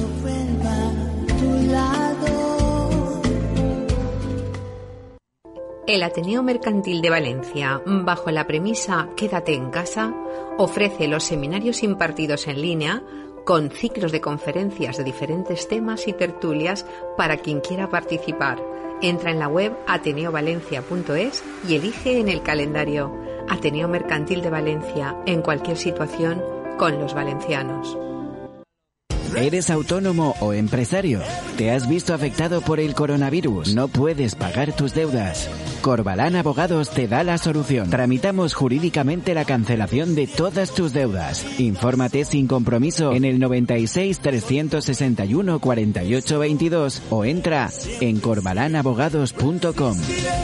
El Ateneo Mercantil de Valencia, bajo la premisa Quédate en casa, ofrece los seminarios impartidos en línea con ciclos de conferencias de diferentes temas y tertulias para quien quiera participar. Entra en la web ateneovalencia.es y elige en el calendario Ateneo Mercantil de Valencia, en cualquier situación, con los valencianos. ¿Eres autónomo o empresario? ¿Te has visto afectado por el coronavirus? ¿No puedes pagar tus deudas? Corbalán Abogados te da la solución. Tramitamos jurídicamente la cancelación de todas tus deudas. Infórmate sin compromiso en el 96 361 48 22 o entra en corbalanabogados.com.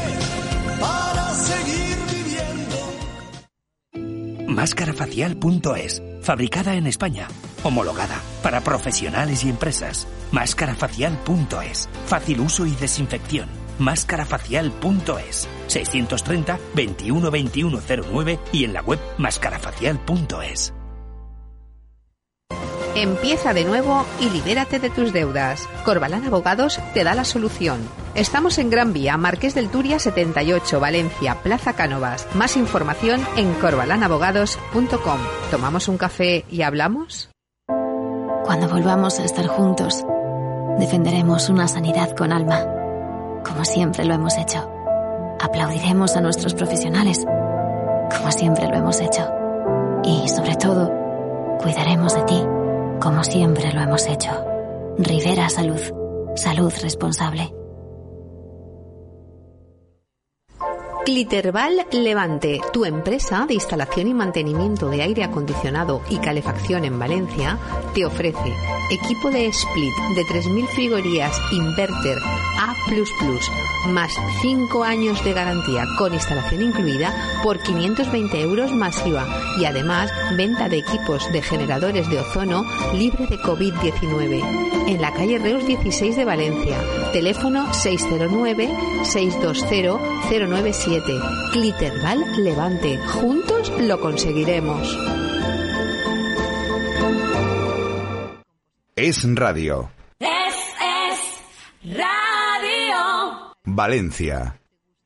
Máscarafacial.es, fabricada en España, homologada para profesionales y empresas. Máscarafacial.es, fácil uso y desinfección. Máscarafacial.es, 630 21 21 09 y en la web máscarafacial.es. Empieza de nuevo y libérate de tus deudas. Corbalán Abogados te da la solución. Estamos en Gran Vía, Marqués del Turia 78, Valencia, Plaza Cánovas. Más información en corbalanabogados.com. ¿Tomamos un café y hablamos? Cuando volvamos a estar juntos, defenderemos una sanidad con alma, como siempre lo hemos hecho. Aplaudiremos a nuestros profesionales, como siempre lo hemos hecho. Y, sobre todo, cuidaremos de ti, como siempre lo hemos hecho. Rivera Salud. Salud responsable. Cliterval Levante, tu empresa de instalación y mantenimiento de aire acondicionado y calefacción en Valencia, te ofrece equipo de split de 3.000 frigorías inverter A++, más 5 años de garantía con instalación incluida por 520 euros más IVA y además venta de equipos de generadores de ozono libre de COVID-19 en la calle Reus 16 de Valencia. Teléfono 609-620-097. Cliterval Levante. Juntos lo conseguiremos. Es Radio. Es Radio. Valencia.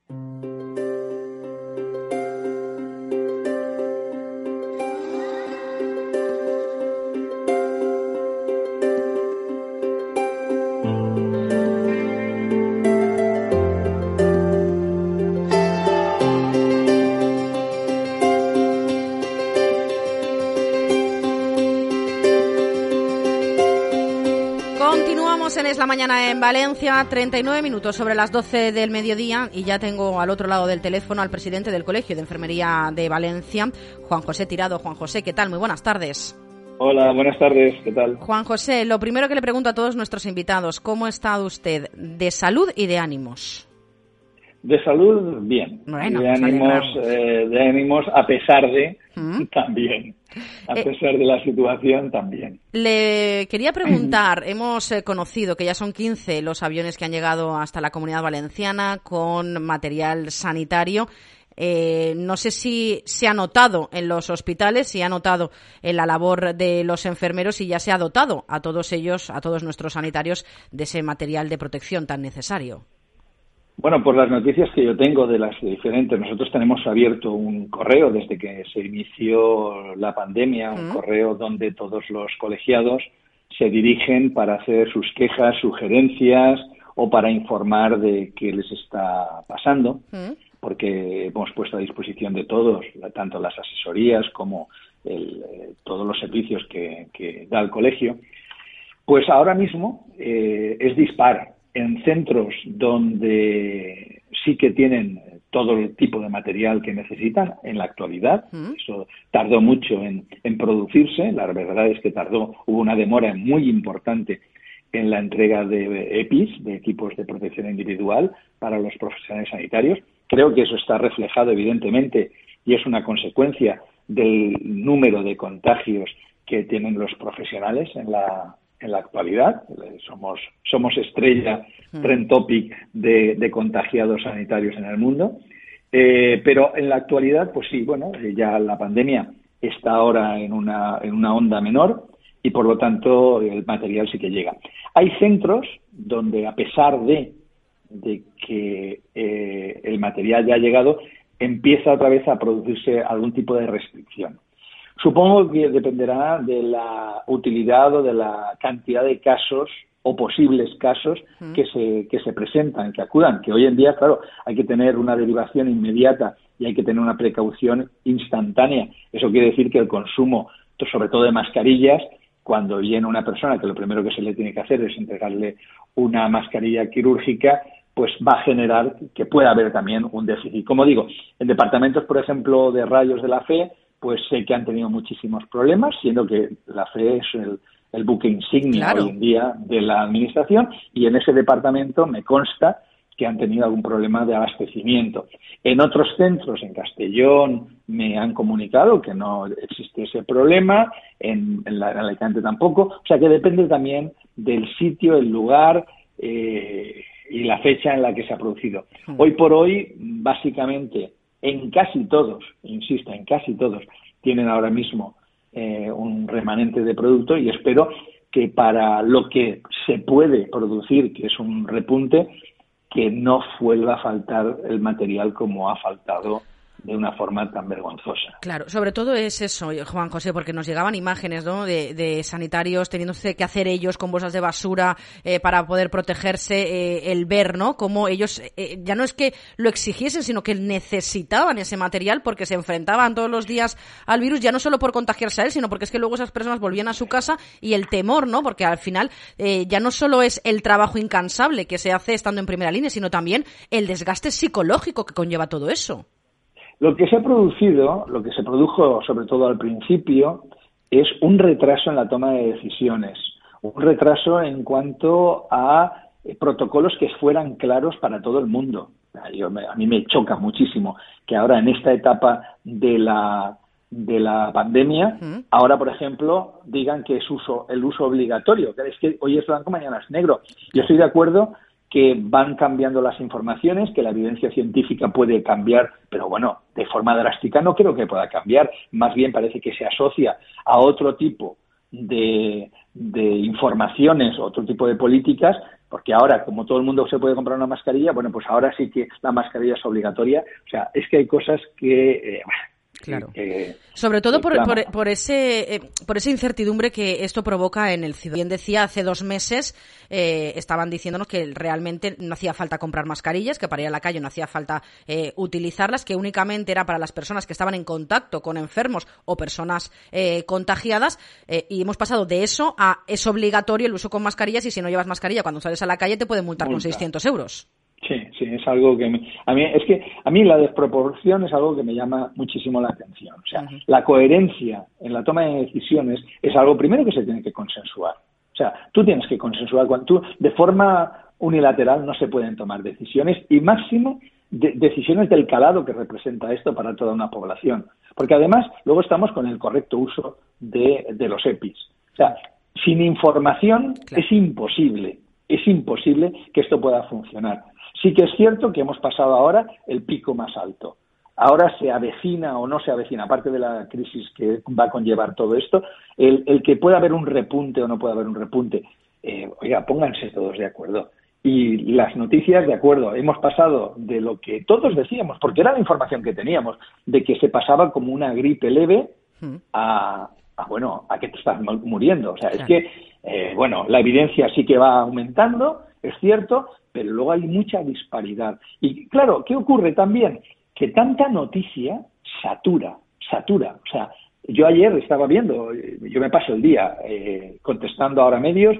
Es la mañana en Valencia, 39 minutos sobre las 12 del mediodía y ya tengo al otro lado del teléfono al presidente del Colegio de Enfermería de Valencia, Juan José Tirado. Juan José, ¿qué tal? Muy buenas tardes. Hola, buenas tardes, ¿qué tal? Juan José, lo primero que le pregunto a todos nuestros invitados, ¿cómo está usted de salud y de ánimos? De salud, bien. Bueno, de ánimos, a pesar de, también. A pesar de la situación, también. Le quería preguntar, hemos conocido que ya son 15 los aviones que han llegado hasta la Comunidad Valenciana con material sanitario. No sé si se ha notado en los hospitales, si ha notado en la labor de los enfermeros y ya se ha dotado a todos ellos, a todos nuestros sanitarios, de ese material de protección tan necesario. Bueno, por las noticias que yo tengo de las diferentes, nosotros tenemos abierto un correo desde que se inició la pandemia, un correo donde todos los colegiados se dirigen para hacer sus quejas, sugerencias o para informar de qué les está pasando, porque hemos puesto a disposición de todos, tanto las asesorías como todos los servicios que da el colegio. Pues ahora mismo es dispar. En centros donde sí que tienen todo el tipo de material que necesitan en la actualidad, eso tardó mucho en producirse, la verdad es que hubo una demora muy importante en la entrega de EPIs, de equipos de protección individual, para los profesionales sanitarios. Creo que eso está reflejado evidentemente y es una consecuencia del número de contagios que tienen los profesionales en la actualidad. Somos estrella, trend topic de contagiados sanitarios en el mundo. Pero en la actualidad, pues sí, bueno, ya la pandemia está ahora en una onda menor y por lo tanto el material sí que llega. Hay centros donde, a pesar de que el material ya ha llegado, empieza otra vez a producirse algún tipo de restricción. Supongo que dependerá de la utilidad o de la cantidad de casos o posibles casos que se presentan, que acudan, que hoy en día, claro, hay que tener una derivación inmediata y hay que tener una precaución instantánea. Eso quiere decir que el consumo, sobre todo de mascarillas, cuando viene una persona que lo primero que se le tiene que hacer es entregarle una mascarilla quirúrgica, pues va a generar que pueda haber también un déficit. Como digo, en departamentos, por ejemplo, de rayos de la fe, pues sé que han tenido muchísimos problemas, siendo que la fe es el buque insignia hoy en día de la administración, y en ese departamento me consta que han tenido algún problema de abastecimiento. En otros centros, en Castellón, me han comunicado que no existe ese problema, en Alicante tampoco, o sea que depende también del sitio, el lugar y la fecha en la que se ha producido. Hoy por hoy, básicamente, en casi todos, insisto, en casi todos, tienen ahora mismo un remanente de producto, y espero que para lo que se puede producir, que es un repunte, que no vuelva a faltar el material como ha faltado de una forma tan vergonzosa. Claro, sobre todo es eso, Juan José, porque nos llegaban imágenes, ¿no?, de sanitarios teniéndose que hacer ellos con bolsas de basura para poder protegerse, el ver, ¿no?, cómo ellos ya no es que lo exigiesen, sino que necesitaban ese material porque se enfrentaban todos los días al virus, ya no solo por contagiarse a él, sino porque es que luego esas personas volvían a su casa, y el temor, ¿no?, porque al final ya no solo es el trabajo incansable que se hace estando en primera línea, sino también el desgaste psicológico que conlleva todo eso. Lo que se produjo sobre todo al principio, es un retraso en la toma de decisiones, un retraso en cuanto a protocolos que fueran claros para todo el mundo. A mí me choca muchísimo que ahora, en esta etapa de la pandemia, ahora, por ejemplo, digan que es el uso obligatorio, que es que hoy es blanco, mañana es negro. Yo estoy de acuerdo que van cambiando las informaciones, que la evidencia científica puede cambiar, pero bueno, de forma drástica no creo que pueda cambiar. Más bien parece que se asocia a otro tipo de informaciones, otro tipo de políticas, porque ahora, como todo el mundo se puede comprar una mascarilla, bueno, pues ahora sí que la mascarilla es obligatoria. O sea, es que hay cosas que... Claro. Sobre todo por esa incertidumbre que esto provoca en el ciudadano. Bien decía, hace 2 meses estaban diciéndonos que realmente no hacía falta comprar mascarillas, que para ir a la calle no hacía falta utilizarlas, que únicamente era para las personas que estaban en contacto con enfermos o personas contagiadas, y hemos pasado de eso a es obligatorio el uso con mascarillas, y si no llevas mascarilla cuando sales a la calle te pueden multar con 600 euros. Sí, es algo que a mí la desproporción es algo que me llama muchísimo la atención. O sea, la coherencia en la toma de decisiones es algo primero que se tiene que consensuar. O sea, tú tienes que consensuar. De forma unilateral no se pueden tomar decisiones, y máximo decisiones del calado que representa esto para toda una población. Porque además luego estamos con el correcto uso de los EPIs. O sea, sin información es imposible que esto pueda funcionar. Sí que es cierto que hemos pasado ahora el pico más alto. Ahora se avecina o no se avecina, aparte de la crisis que va a conllevar todo esto, el que pueda haber un repunte o no pueda haber un repunte. Oiga, pónganse todos de acuerdo. Y las noticias, de acuerdo, hemos pasado de lo que todos decíamos, porque era la información que teníamos, de que se pasaba como una gripe leve a que te estás muriendo. O sea, es que, la evidencia sí que va aumentando, es cierto, pero luego hay mucha disparidad. Y claro, ¿qué ocurre también? Que tanta noticia satura. O sea, yo ayer estaba viendo, yo me paso el día contestando ahora medios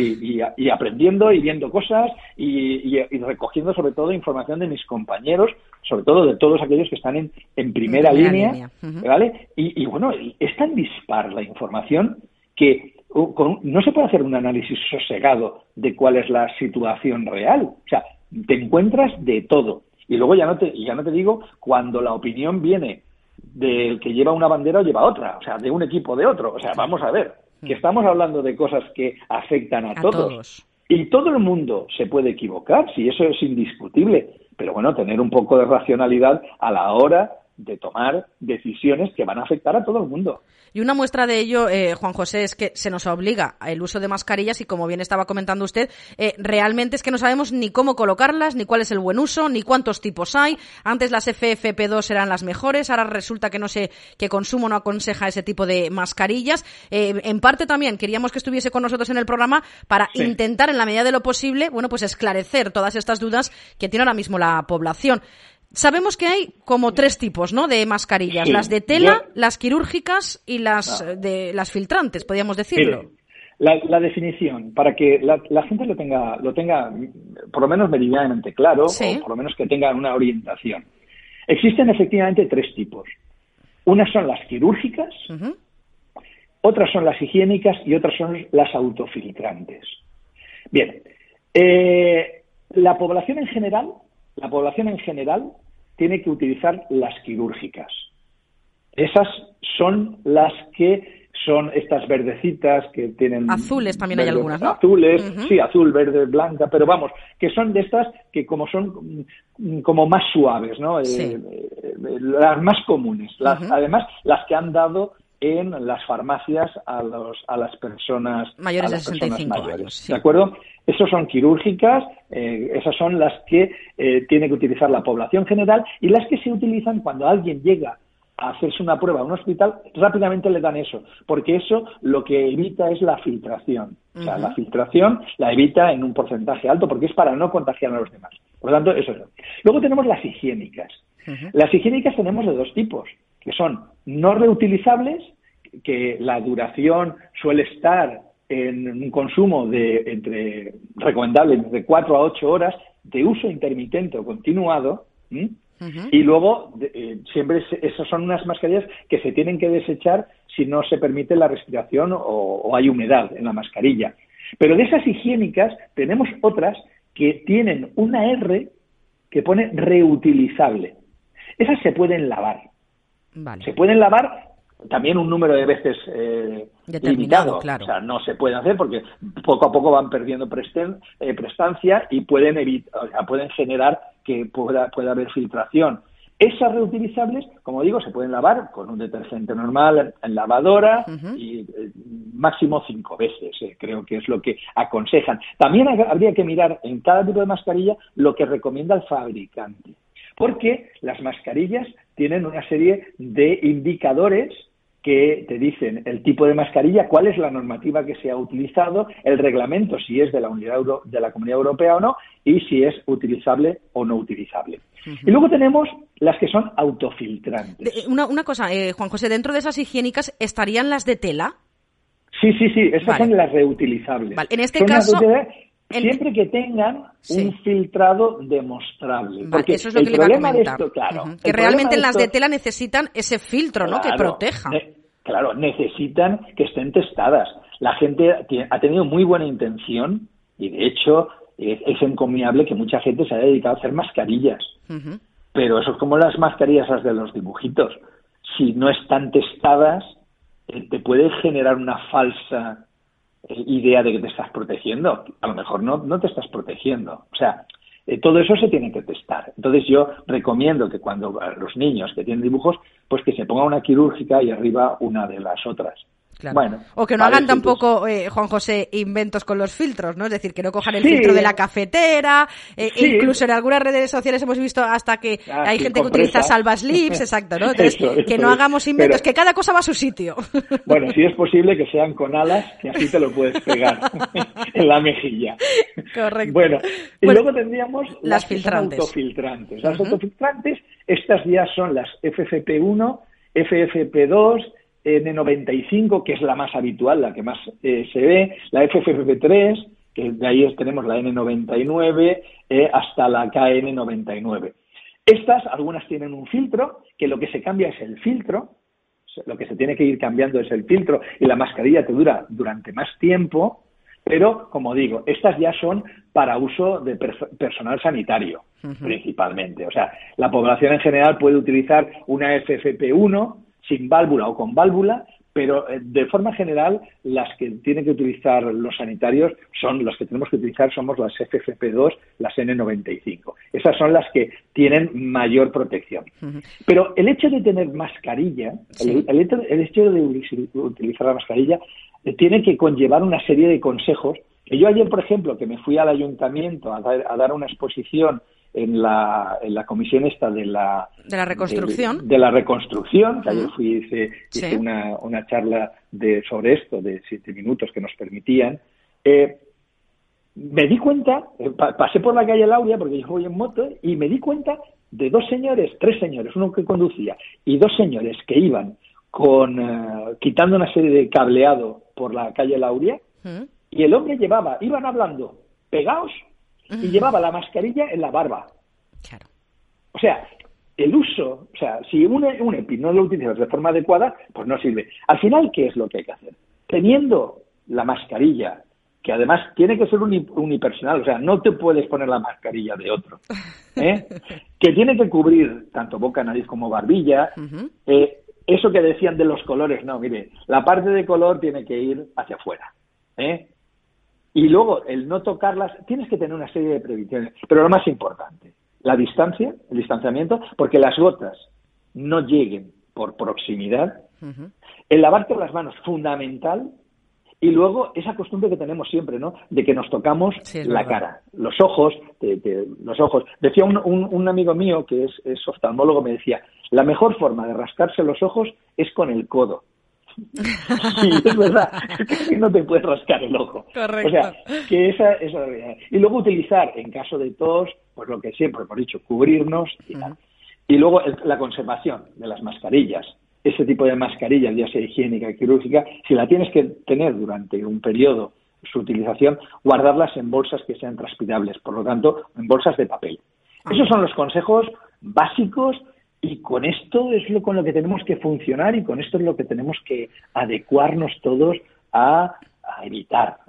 y aprendiendo y viendo cosas y recogiendo sobre todo información de mis compañeros, sobre todo de todos aquellos que están en primera línea. ¿Vale? Y bueno, es tan dispar la información que no se puede hacer un análisis sosegado de cuál es la situación real. O sea, te encuentras de todo. Y luego ya no te digo cuando la opinión viene del que lleva una bandera o lleva otra, o sea, de un equipo o de otro. O sea, vamos a ver, que estamos hablando de cosas que afectan a todos. Y todo el mundo se puede equivocar, si eso es indiscutible. Pero bueno, tener un poco de racionalidad a la hora de tomar decisiones que van a afectar a todo el mundo. Y una muestra de ello, Juan José, es que se nos obliga el uso de mascarillas y, como bien estaba comentando usted, realmente es que no sabemos ni cómo colocarlas, ni cuál es el buen uso, ni cuántos tipos hay. Antes las FFP2 eran las mejores, ahora resulta que no sé, que Consumo no aconseja ese tipo de mascarillas. En parte también queríamos que estuviese con nosotros en el programa para intentar, en la medida de lo posible, bueno, pues esclarecer todas estas dudas que tiene ahora mismo la población. Sabemos que hay como 3 tipos, ¿no?, de mascarillas, las de tela, las quirúrgicas y las filtrantes, podríamos decirlo. Mire, la definición, para que la gente lo tenga por lo menos meridianamente claro, o por lo menos que tenga una orientación. Existen efectivamente 3 tipos. Unas son las quirúrgicas, otras son las higiénicas y otras son las autofiltrantes. Bien, la población en general tiene que utilizar las quirúrgicas. Esas son las que son estas verdecitas que tienen... Azules también hay algunas, ¿no? Azules, sí, azul, verde, blanca, pero vamos, que son de estas que como son como más suaves, ¿no? Las más comunes. Además, las que han dado en las farmacias a las personas mayores de 65 años. Sí. ¿De acuerdo? Esas son quirúrgicas, esas son las que tiene que utilizar la población general y las que se utilizan cuando alguien llega a hacerse una prueba en un hospital, rápidamente le dan eso, porque eso lo que evita es la filtración. O sea, la filtración la evita en un porcentaje alto porque es para no contagiar a los demás. Por lo tanto, eso es. Luego tenemos las higiénicas. Las higiénicas tenemos de 2 tipos, que son no reutilizables, que la duración suele estar en un consumo recomendable entre 4 a 8 horas de uso intermitente o continuado, y luego siempre esas son unas mascarillas que se tienen que desechar si no se permite la respiración o hay humedad en la mascarilla. Pero de esas higiénicas tenemos otras que tienen una R que pone reutilizable. Esas se pueden lavar. Vale. Se pueden lavar también un número de veces limitado. Claro. O sea, no se pueden hacer porque poco a poco van perdiendo prestancia y pueden generar que pueda haber filtración. Esas reutilizables, como digo, se pueden lavar con un detergente normal en lavadora y máximo 5 veces. Creo que es lo que aconsejan. También habría que mirar en cada tipo de mascarilla lo que recomienda el fabricante. Porque las mascarillas tienen una serie de indicadores que te dicen el tipo de mascarilla, cuál es la normativa que se ha utilizado, el reglamento, si es de la Comunidad Europea o no, y si es utilizable o no utilizable. Y luego tenemos las que son autofiltrantes. Una cosa, Juan José, ¿dentro de esas higiénicas estarían las de tela? Sí, esas son las reutilizables. Vale. En este caso... Siempre que tengan un filtrado demostrable. Vale, porque eso es lo que le iba a comentar. Que realmente las de tela necesitan ese filtro, ¿no? Que proteja. Claro, necesitan que estén testadas. La gente ha tenido muy buena intención y, de hecho, es encomiable que mucha gente se haya dedicado a hacer mascarillas. Pero eso es como las mascarillas de los dibujitos. Si no están testadas, te puede generar una falsa idea de que te estás protegiendo. A lo mejor no te estás protegiendo. O sea, todo eso se tiene que testar. Entonces yo recomiendo que cuando los niños que tienen dibujos, pues que se ponga una quirúrgica y arriba una de las otras. Claro. Bueno, o que no hagan tampoco, Juan José, inventos con los filtros, ¿no? Es decir, que no cojan el filtro de la cafetera, incluso en algunas redes sociales hemos visto hasta que hay gente que utiliza salvaslips, exacto, ¿no? Entonces, que no hagamos inventos, que cada cosa va a su sitio. Bueno, si es posible que sean con alas, que así te lo puedes pegar en la mejilla. Correcto. Bueno, luego tendríamos las filtrantes. Autofiltrantes. Las autofiltrantes, estas ya son las FFP1, FFP2, N95, que es la más habitual, la que más se ve, la FFP3, que de ahí tenemos la N99, hasta la KN99. Estas, algunas tienen un filtro, que lo que se cambia es el filtro, lo que se tiene que ir cambiando es el filtro, y la mascarilla te dura durante más tiempo, pero, como digo, estas ya son para uso de personal sanitario. principalmente. O sea, la población en general puede utilizar una FFP1 sin válvula o con válvula, pero de forma general las que tienen que utilizar los sanitarios son las que tenemos que utilizar, somos las FFP2, las N95. Esas son las que tienen mayor protección. Pero el hecho de tener mascarilla, el hecho de utilizar la mascarilla, tiene que conllevar una serie de consejos. Que yo ayer, por ejemplo, que me fui al ayuntamiento a dar una exposición en la comisión esta de la reconstrucción, de la reconstrucción, que ayer hice una charla sobre esto de 7 minutos que nos permitían, me di cuenta, pasé por la calle Lauria porque yo voy en moto y me di cuenta de 3 señores, uno que conducía y 2 señores que iban quitando una serie de cableado por la calle Lauria, y el hombre iban hablando pegados y llevaba la mascarilla en la barba. Claro. O sea, el uso, si un EPI no lo utilizas de forma adecuada, pues no sirve. Al final, ¿qué es lo que hay que hacer? Teniendo la mascarilla, que además tiene que ser unipersonal, o sea, no te puedes poner la mascarilla de otro, que tiene que cubrir tanto boca, nariz como barbilla. Eso que decían de los colores, no, mire, la parte de color tiene que ir hacia afuera, Y luego, el no tocarlas, tienes que tener una serie de previsiones. Pero lo más importante, la distancia, el distanciamiento, porque las gotas no lleguen por proximidad. El lavarte las manos, fundamental. Y luego, esa costumbre que tenemos siempre, ¿no? De que nos tocamos la cara, los ojos, los ojos. Decía un amigo mío que es oftalmólogo, me decía, la mejor forma de rascarse los ojos es con el codo. Sí, es verdad, es que no te puedes rascar el ojo. Correcto. O sea, que esa es la realidad. Y luego utilizar, en caso de tos, pues lo que siempre hemos dicho, cubrirnos y tal. Y luego la conservación de las mascarillas. Ese tipo de mascarillas, ya sea higiénica, quirúrgica, si la tienes que tener durante un periodo, su utilización, guardarlas en bolsas que sean transpirables, por lo tanto, en bolsas de papel. Esos son los consejos básicos. Y con esto es con lo que tenemos que funcionar y con esto es lo que tenemos que adecuarnos todos a evitar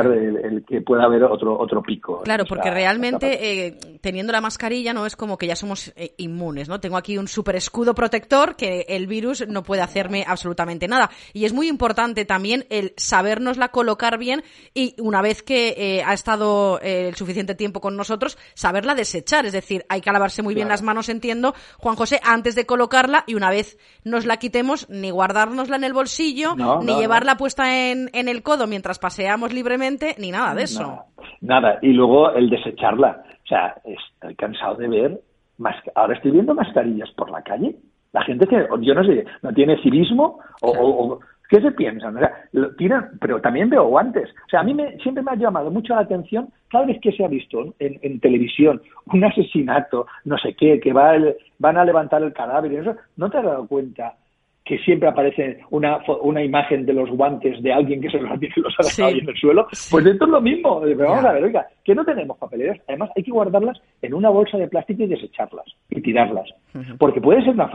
el que pueda haber otro pico. Claro, porque realmente teniendo la mascarilla no es como que ya somos inmunes, ¿no? Tengo aquí un super escudo protector que el virus no puede hacerme absolutamente nada. Y es muy importante también el sabérnosla colocar bien y una vez que ha estado el suficiente tiempo con nosotros, saberla desechar. Es decir, hay que lavarse muy bien las manos, entiendo, Juan José, antes de colocarla y una vez nos la quitemos, ni guardárnosla en el bolsillo, ni llevarla puesta en el codo mientras paseamos libremente, ni nada de eso. Nada. Y luego el desecharla. O sea, estoy cansado de ver... Ahora estoy viendo mascarillas por la calle. La gente que, yo no sé, no tiene civismo o ¿qué se piensan? O sea, lo tiran, pero también veo guantes. O sea, a mí siempre me ha llamado mucho la atención cada vez que se ha visto en televisión un asesinato, no sé qué, que van a levantar el cadáver y eso. ¿No te has dado cuenta que siempre aparece una imagen de los guantes de alguien que se los ha dejado ahí en el suelo? Pues esto es lo mismo. Pero vamos a ver, oiga, que no tenemos papeleras. Además, hay que guardarlas en una bolsa de plástico y desecharlas y tirarlas. Porque puede ser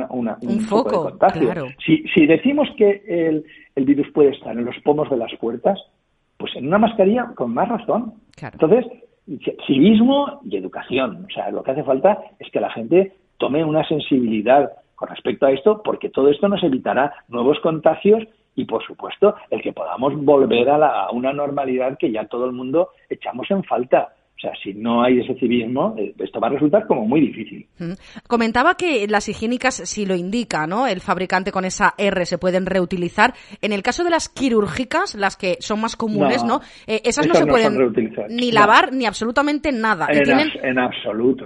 un foco de contagio. Claro. Si decimos que el virus puede estar en los pomos de las puertas, pues en una mascarilla con más razón. Claro. Entonces, civismo y educación. O sea, lo que hace falta es que la gente tome una sensibilidad con respecto a esto, porque todo esto nos evitará nuevos contagios y, por supuesto, el que podamos volver a una normalidad que ya todo el mundo echamos en falta. O sea, si no hay ese civismo, esto va a resultar como muy difícil. Comentaba que las higiénicas, si lo indica, ¿no?, el fabricante con esa R, se pueden reutilizar. En el caso de las quirúrgicas, las que son más comunes, ¿no? Esas no se pueden ni lavar ni absolutamente nada. En absoluto.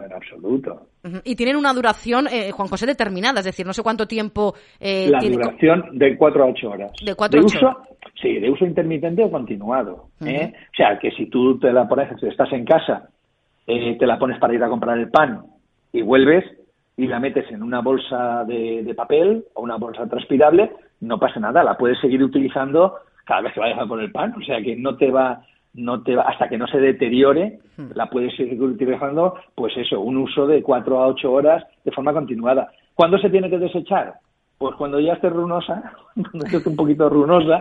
Y tienen una duración, Juan José, determinada, es decir, no sé cuánto tiempo... duración de 4 a 8 horas. De 4 a 8 horas. Sí, de uso intermitente o continuado. O sea, que si tú te la pones, si estás en casa, te la pones para ir a comprar el pan y vuelves y la metes en una bolsa de papel o una bolsa transpirable, no pasa nada, la puedes seguir utilizando cada vez que vayas a por el pan. O sea, que no te va hasta que no se deteriore, la puedes seguir utilizando, pues eso, un uso de 4 a 8 horas de forma continuada. ¿Cuándo se tiene que desechar? Pues cuando ya esté runosa, cuando esté un poquito runosa,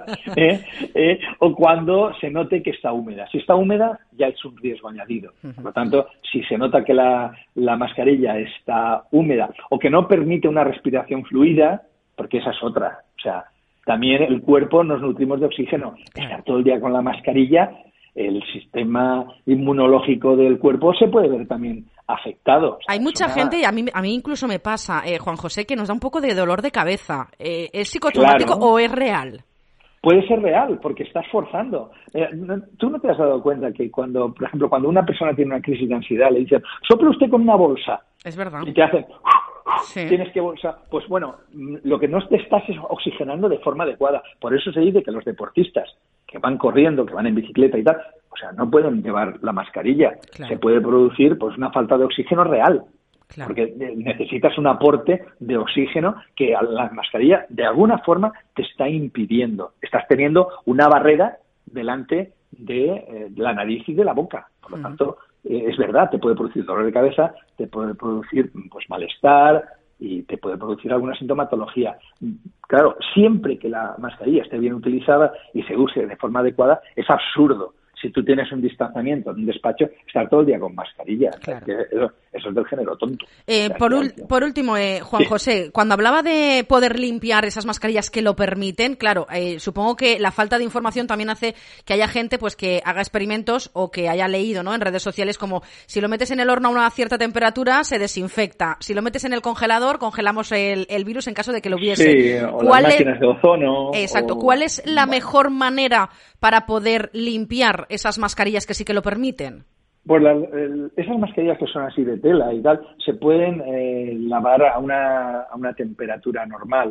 o cuando se note que está húmeda. Si está húmeda, ya es un riesgo añadido. Por lo tanto, si se nota que la mascarilla está húmeda o que no permite una respiración fluida, porque esa es otra. O sea, también el cuerpo nos nutrimos de oxígeno. Estar todo el día con la mascarilla, el sistema inmunológico del cuerpo se puede ver también afectados. O sea, hay mucha gente, y a mí incluso me pasa, Juan José, que nos da un poco de dolor de cabeza. ¿Es psicosomático o es real? Puede ser real, porque estás forzando. ¿Tú no te has dado cuenta que cuando, por ejemplo, cuando una persona tiene una crisis de ansiedad, le dicen, sople usted con una bolsa? Es verdad. Y te hacen, sí. Tienes que bolsa. Pues bueno, lo que no te estás es oxigenando de forma adecuada. Por eso se dice que los deportistas que van corriendo, que van en bicicleta y tal, o sea, no pueden llevar la mascarilla. Claro. Se puede producir pues una falta de oxígeno real. Claro. Porque necesitas un aporte de oxígeno que a la mascarilla de alguna forma te está impidiendo. Estás teniendo una barrera delante de la nariz y de la boca. Por lo tanto, es verdad, te puede producir dolor de cabeza, te puede producir pues malestar y te puede producir alguna sintomatología. Claro, siempre que la mascarilla esté bien utilizada y se use de forma adecuada, es absurdo. Si tú tienes un distanciamiento en un despacho, estar todo el día con mascarilla. Claro. Eso es del género tonto. Por último, Juan José, cuando hablaba de poder limpiar esas mascarillas que lo permiten, claro, supongo que la falta de información también hace que haya gente pues que haga experimentos o que haya leído, ¿no?, en redes sociales como si lo metes en el horno a una cierta temperatura se desinfecta, si lo metes en el congelador congelamos el virus en caso de que lo hubiese. Sí, o las máquinas de ozono. Exacto. ¿Cuál es la mejor manera para poder limpiar esas mascarillas que sí que lo permiten? Pues esas mascarillas que son así de tela y tal, se pueden lavar a una temperatura normal,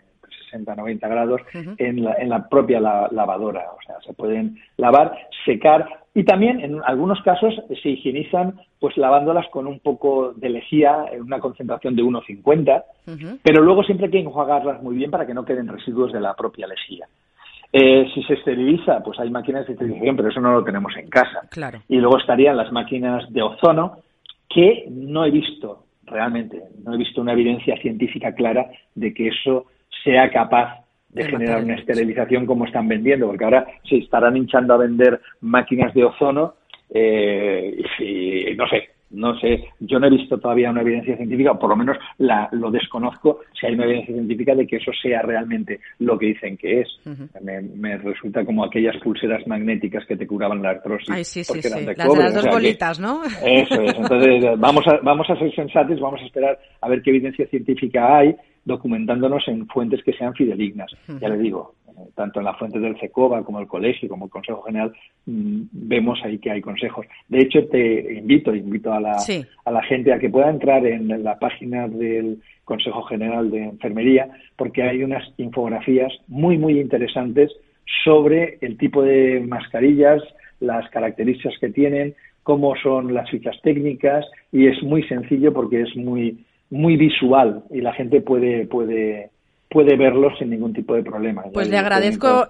60-90 grados, en la propia lavadora. O sea, se pueden lavar, secar, y también en algunos casos se higienizan pues lavándolas con un poco de lejía en una concentración de 1,50, pero luego siempre hay que enjuagarlas muy bien para que no queden residuos de la propia lejía. Si se esteriliza, pues hay máquinas de esterilización, pero eso no lo tenemos en casa. Claro. Y luego estarían las máquinas de ozono, que no he visto una evidencia científica clara de que eso sea capaz de generar una esterilización como están vendiendo, porque ahora se estarán hinchando a vender máquinas de ozono y no sé, yo no he visto todavía una evidencia científica, o por lo menos lo desconozco, si hay una evidencia científica de que eso sea realmente lo que dicen que es. Me resulta como aquellas pulseras magnéticas que te curaban la artrosis. Ay, sí, eran de las cobre, de las dos bolitas, ¿no? Eso es. Entonces, vamos a ser sensatos, vamos a esperar a ver qué evidencia científica hay, documentándonos en fuentes que sean fidedignas. Ya le digo, tanto en la fuente del CECOBA como el Colegio, como el Consejo General, vemos ahí que hay consejos. De hecho, te invito a la gente a que pueda entrar en la página del Consejo General de Enfermería, porque hay unas infografías muy, muy interesantes sobre el tipo de mascarillas, las características que tienen, cómo son las fichas técnicas, y es muy sencillo porque es muy visual y la gente puede verlo sin ningún tipo de problema. Pues le agradezco,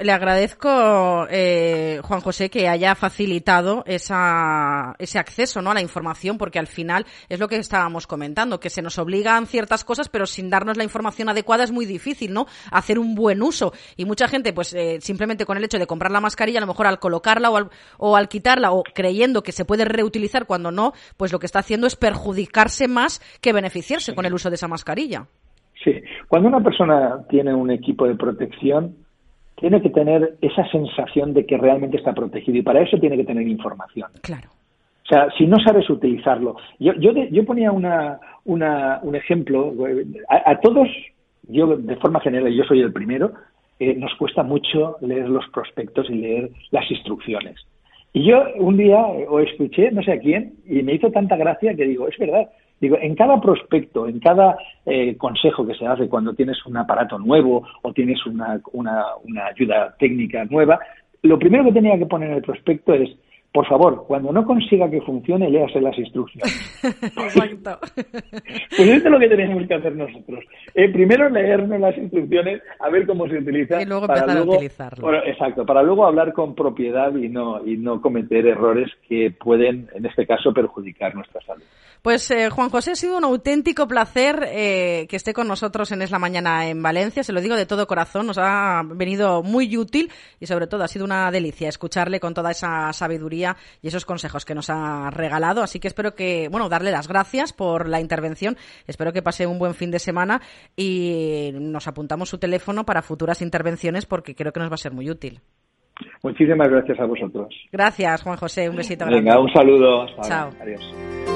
Juan José, que haya facilitado ese acceso, ¿no?, a la información, porque al final es lo que estábamos comentando, que se nos obligan ciertas cosas, pero sin darnos la información adecuada es muy difícil, ¿no?, hacer un buen uso. Y mucha gente, pues simplemente con el hecho de comprar la mascarilla, a lo mejor al colocarla o al quitarla, o creyendo que se puede reutilizar cuando no, pues lo que está haciendo es perjudicarse más que beneficiarse con el uso de esa mascarilla. Sí, cuando una persona tiene un equipo de protección, tiene que tener esa sensación de que realmente está protegido, y para eso tiene que tener información. Claro. O sea, si no sabes utilizarlo. Yo ponía un ejemplo. A todos, yo de forma general, yo soy el primero, nos cuesta mucho leer los prospectos y leer las instrucciones. Y yo un día escuché, no sé a quién, y me hizo tanta gracia que digo, es verdad. Digo, en cada prospecto, en cada consejo que se hace cuando tienes un aparato nuevo o tienes una ayuda técnica nueva, lo primero que tenía que poner en el prospecto es: por favor, cuando no consiga que funcione, léase las instrucciones. Exacto. Pues esto es lo que tenemos que hacer nosotros. Primero leernos las instrucciones, a ver cómo se utiliza. Y luego empezar a utilizarlo. Exacto, para luego hablar con propiedad y no cometer errores que pueden, en este caso, perjudicar nuestra salud. Pues Juan José, ha sido un auténtico placer que esté con nosotros en Es la Mañana en Valencia. Se lo digo de todo corazón, nos ha venido muy útil y sobre todo ha sido una delicia escucharle con toda esa sabiduría y esos consejos que nos ha regalado. Así que espero darle las gracias por la intervención. Espero que pase un buen fin de semana y nos apuntamos su teléfono para futuras intervenciones porque creo que nos va a ser muy útil. Muchísimas gracias a vosotros. Gracias, Juan José. Un besito grande. Venga, un saludo. Hasta Chao. ahora. Adiós.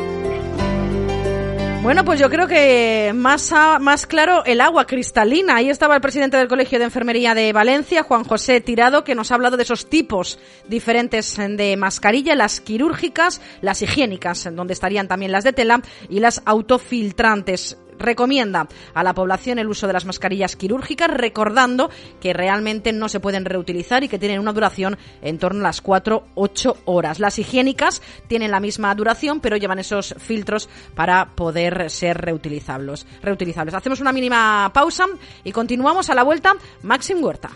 Bueno, pues yo creo que más claro el agua cristalina. Ahí estaba el presidente del Colegio de Enfermería de Valencia, Juan José Tirado, que nos ha hablado de esos tipos diferentes de mascarilla, las quirúrgicas, las higiénicas, donde estarían también las de tela, y las autofiltrantes. Recomienda a la población el uso de las mascarillas quirúrgicas, recordando que realmente no se pueden reutilizar y que tienen una duración en torno a las 4-8 horas. Las higiénicas tienen la misma duración, pero llevan esos filtros para poder ser reutilizables. Hacemos una mínima pausa y continuamos a la vuelta. Maxim Huerta.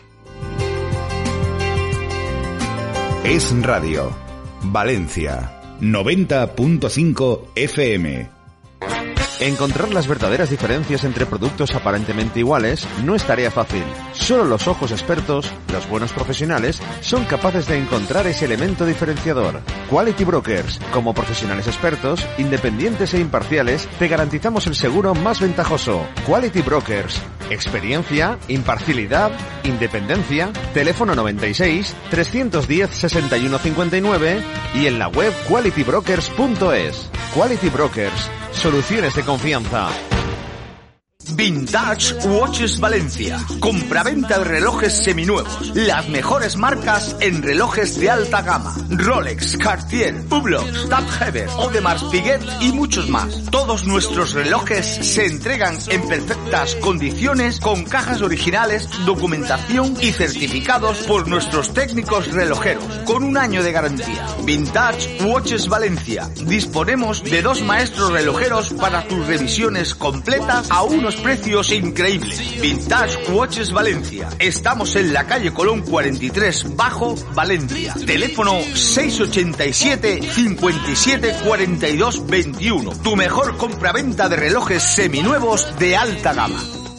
Es Radio. Valencia. 90.5 FM. Encontrar las verdaderas diferencias entre productos aparentemente iguales no es tarea fácil. Solo los ojos expertos, los buenos profesionales, son capaces de encontrar ese elemento diferenciador. Quality Brokers, como profesionales expertos, independientes e imparciales, te garantizamos el seguro más ventajoso. Quality Brokers. Experiencia, imparcialidad, independencia. Teléfono 96 310 61 59 y en la web qualitybrokers.es. Quality Brokers. Soluciones de confianza. Vintage Watches Valencia. Compraventa de relojes seminuevos. Las mejores marcas en relojes de alta gama. Rolex, Cartier, Hublot, Tab Heuer, Audemars Piguet y muchos más. Todos nuestros relojes se entregan en perfectas condiciones con cajas originales, documentación y certificados por nuestros técnicos relojeros, con un año de garantía. Vintage Watches Valencia. Disponemos de 2 maestros relojeros para tus revisiones completas a unos precios increíbles. Vintage Watches Valencia. Estamos en la calle Colón 43 Bajo, Valencia. Teléfono 687 57 42 21. Tu mejor compraventa de relojes seminuevos de alta gama.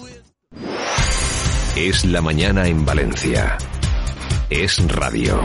Es la mañana en Valencia. Es Radio.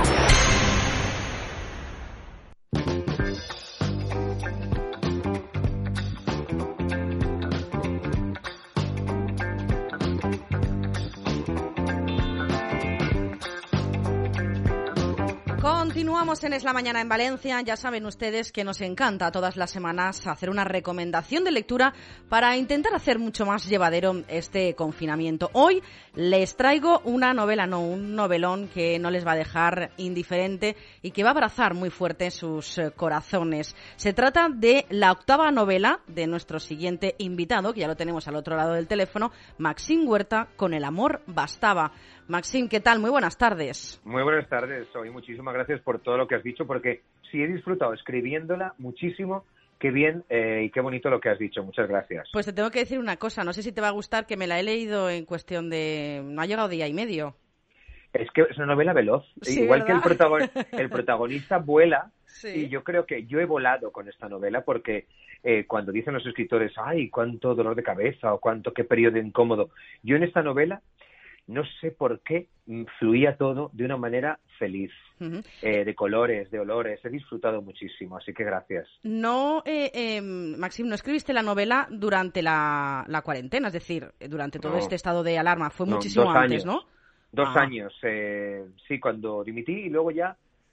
Continuamos en Es la Mañana en Valencia. Ya saben ustedes que nos encanta todas las semanas hacer una recomendación de lectura para intentar hacer mucho más llevadero este confinamiento. Hoy les traigo una novela, un novelón que no les va a dejar indiferente y que va a abrazar muy fuerte sus corazones. Se trata de la 8ª novela de nuestro siguiente invitado, que ya lo tenemos al otro lado del teléfono, Maxim Huerta, con El amor bastaba. Maxim, ¿qué tal? Muy buenas tardes. Muy buenas tardes, Soy. Muchísimas gracias por todo lo que has dicho, porque sí he disfrutado escribiéndola muchísimo. Qué bien y qué bonito lo que has dicho. Muchas gracias. Pues te tengo que decir una cosa. No sé si te va a gustar, que me la he leído en cuestión de... No ha llegado día y medio. Es que es una novela veloz. Sí, igual ¿verdad? Que el protagonista vuela. Sí. Y yo creo que yo he volado con esta novela porque cuando dicen los escritores, ¡ay, cuánto dolor de cabeza! O qué periodo incómodo. Yo en esta novela... No sé por qué fluía todo de una manera feliz, de colores, de olores. He disfrutado muchísimo, así que gracias. No, Maxim, no escribiste la novela durante la cuarentena, es decir, durante todo este estado de alarma. Fue muchísimo antes, ¿no? 2 años, sí, cuando dimití y luego ya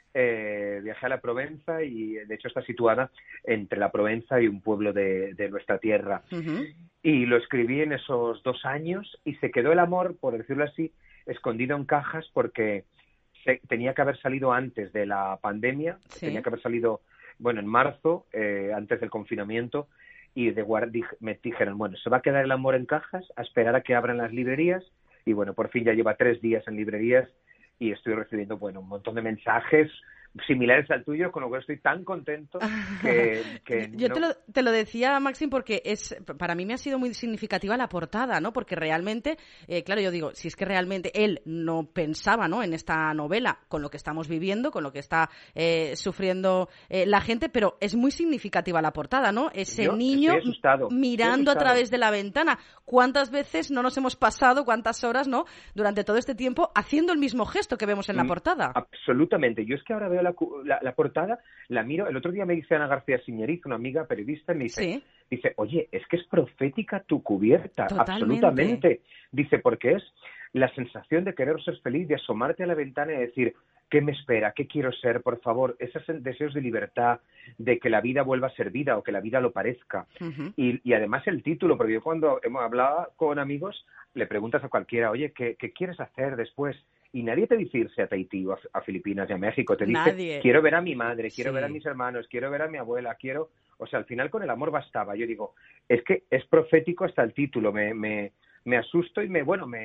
viajé a la Provenza y de hecho está situada entre la Provenza y un pueblo de nuestra tierra. Y lo escribí en esos 2 años y se quedó el amor, por decirlo así, escondido en cajas porque tenía que haber salido antes de la pandemia, tenía que haber salido, en marzo, antes del confinamiento, y me dijeron, se va a quedar el amor en cajas a esperar a que abran las librerías, y por fin ya lleva 3 días en librerías y estoy recibiendo, un montón de mensajes similares al tuyo, con lo que estoy tan contento que yo no... te lo decía, Maxim, porque para mí me ha sido muy significativa la portada, ¿no? Porque realmente, claro, yo digo, si es que realmente él no pensaba, ¿no?, en esta novela, con lo que estamos viviendo, con lo que está sufriendo la gente, pero es muy significativa la portada, ¿no? Ese niño mirando a través de la ventana. ¿Cuántas veces no nos hemos pasado, cuántas horas, ¿no?, durante todo este tiempo haciendo el mismo gesto que vemos en la portada? Absolutamente. Yo es que ahora veo la portada, la miro. El otro día me dice Ana García Siñeriz, una amiga periodista, me dice, oye, es que es profética tu cubierta. Totalmente. Absolutamente. Dice, porque es la sensación de querer ser feliz, de asomarte a la ventana y decir, ¿qué me espera? ¿Qué quiero ser? Por favor, esos deseos de libertad, de que la vida vuelva a ser vida o que la vida lo parezca. Uh-huh. Y además el título, porque yo cuando hemos hablado con amigos, le preguntas a cualquiera, oye, ¿qué quieres hacer después? Y nadie te dice irse a Tahití o a Filipinas y a México. Te dice, quiero ver a mi madre, quiero ver a mis hermanos, quiero ver a mi abuela, O sea, al final con el amor bastaba. Yo digo, es que es profético hasta el título. Me asusto y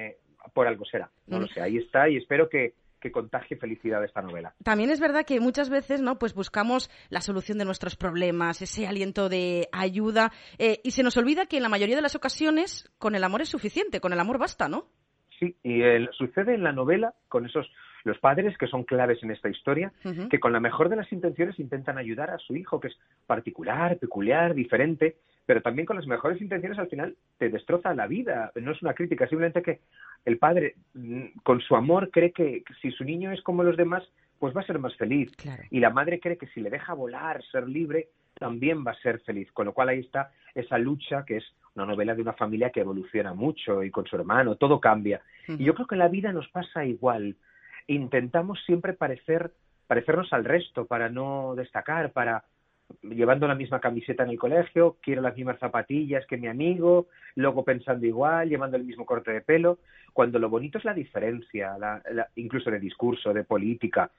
por algo será. No lo sé, ahí está y espero que contagie felicidad esta novela. También es verdad que muchas veces, ¿no?, pues buscamos la solución de nuestros problemas, ese aliento de ayuda, y se nos olvida que en la mayoría de las ocasiones con el amor es suficiente, con el amor basta, ¿no? Sí, y sucede en la novela con los padres que son claves en esta historia, uh-huh, que con la mejor de las intenciones intentan ayudar a su hijo, que es particular, peculiar, diferente, pero también con las mejores intenciones al final te destroza la vida. No es una crítica, simplemente que el padre con su amor cree que si su niño es como los demás, pues va a ser más feliz. Claro. Y la madre cree que si le deja volar, ser libre, también va a ser feliz. Con lo cual ahí está esa lucha, que es una novela de una familia que evoluciona mucho y con su hermano, todo cambia. Uh-huh. Y yo creo que en la vida nos pasa igual. Intentamos siempre parecernos al resto para no destacar, llevando la misma camiseta en el colegio, quiero las mismas zapatillas que mi amigo, luego pensando igual, llevando el mismo corte de pelo, cuando lo bonito es la diferencia, incluso de discurso, de política,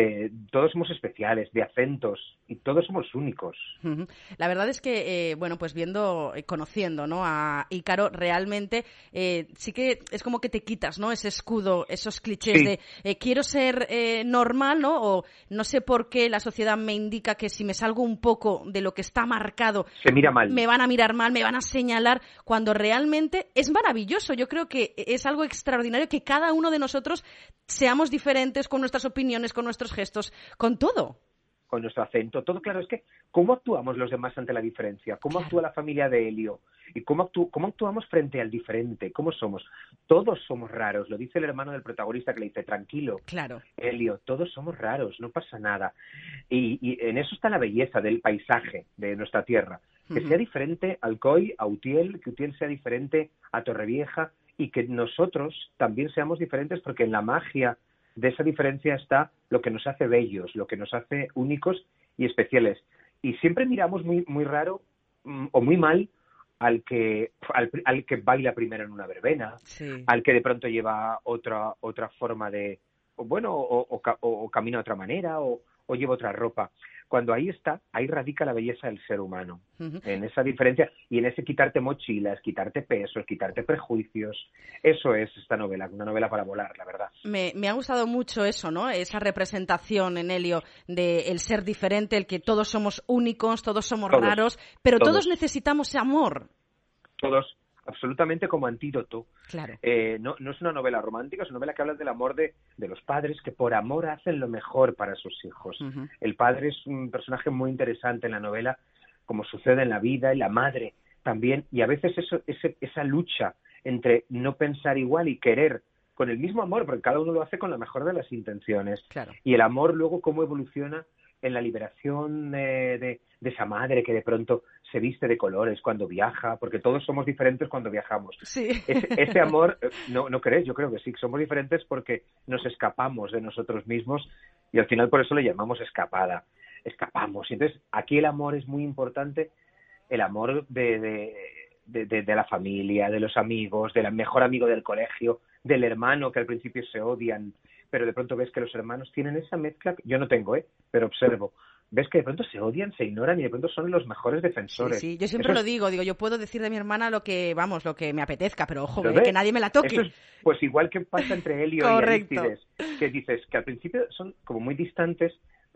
todos somos especiales, de acentos, y todos somos únicos. Uh-huh. La verdad es que, pues conociendo, ¿no?, a Ícaro, realmente sí que es como que te quitas, ¿no?, ese escudo, esos clichés de quiero ser normal, ¿no?, o no sé por qué la sociedad me indica que si me salgo un poco de lo que está marcado, se mira mal, me van a mirar mal, me van a señalar, cuando realmente es maravilloso. Yo creo que es algo extraordinario que cada uno de nosotros seamos diferentes con nuestras opiniones, con nuestros gestos, con todo. Con nuestro acento, todo. Claro, es que ¿cómo actuamos los demás ante la diferencia? ¿Cómo actúa la familia de Elio? ¿Y cómo actuamos frente al diferente? ¿Cómo somos? Todos somos raros, lo dice el hermano del protagonista, que le dice, tranquilo, claro, Elio, todos somos raros, no pasa nada. Y en eso está la belleza del paisaje de nuestra tierra, que sea diferente a Alcoy, a Utiel, que Utiel sea diferente a Torrevieja, y que nosotros también seamos diferentes, porque en la magia de esa diferencia está lo que nos hace bellos, lo que nos hace únicos y especiales. Y siempre miramos muy, muy raro o muy mal al que baila primero en una verbena, al que de pronto lleva otra forma de, o camina de otra manera, o lleva otra ropa. Cuando ahí radica la belleza del ser humano, en esa diferencia y en ese quitarte mochilas, quitarte pesos, quitarte prejuicios. Eso es esta novela, una novela para volar, la verdad. Me ha gustado mucho eso, ¿no? Esa representación en Elio de el ser diferente, el que todos somos únicos, todos somos raros, pero todos necesitamos ese amor. Todos. Absolutamente como antídoto. Claro. No es una novela romántica, es una novela que habla del amor de los padres que por amor hacen lo mejor para sus hijos. Uh-huh. El padre es un personaje muy interesante en la novela, como sucede en la vida, y la madre también, y a veces esa lucha entre no pensar igual y querer con el mismo amor, porque cada uno lo hace con la mejor de las intenciones. Claro. Y el amor luego cómo evoluciona en la liberación de esa madre que de pronto se viste de colores cuando viaja, porque todos somos diferentes cuando viajamos. Sí. Ese amor, ¿no crees? Yo creo que sí, somos diferentes porque nos escapamos de nosotros mismos y al final por eso le llamamos escapada. Escapamos. Y entonces aquí el amor es muy importante, el amor de la familia, de los amigos, del mejor amigo del colegio, del hermano que al principio se odian, pero de pronto ves que los hermanos tienen esa mezcla, yo no tengo, pero observo. Ves que de pronto se odian, se ignoran y de pronto son los mejores defensores. Sí, yo siempre lo digo, yo puedo decir de mi hermana lo que me apetezca, pero ojo, que nadie me la toque. Eso es, pues igual que pasa entre Elio y Arístides, que dices que al principio son como muy distantes,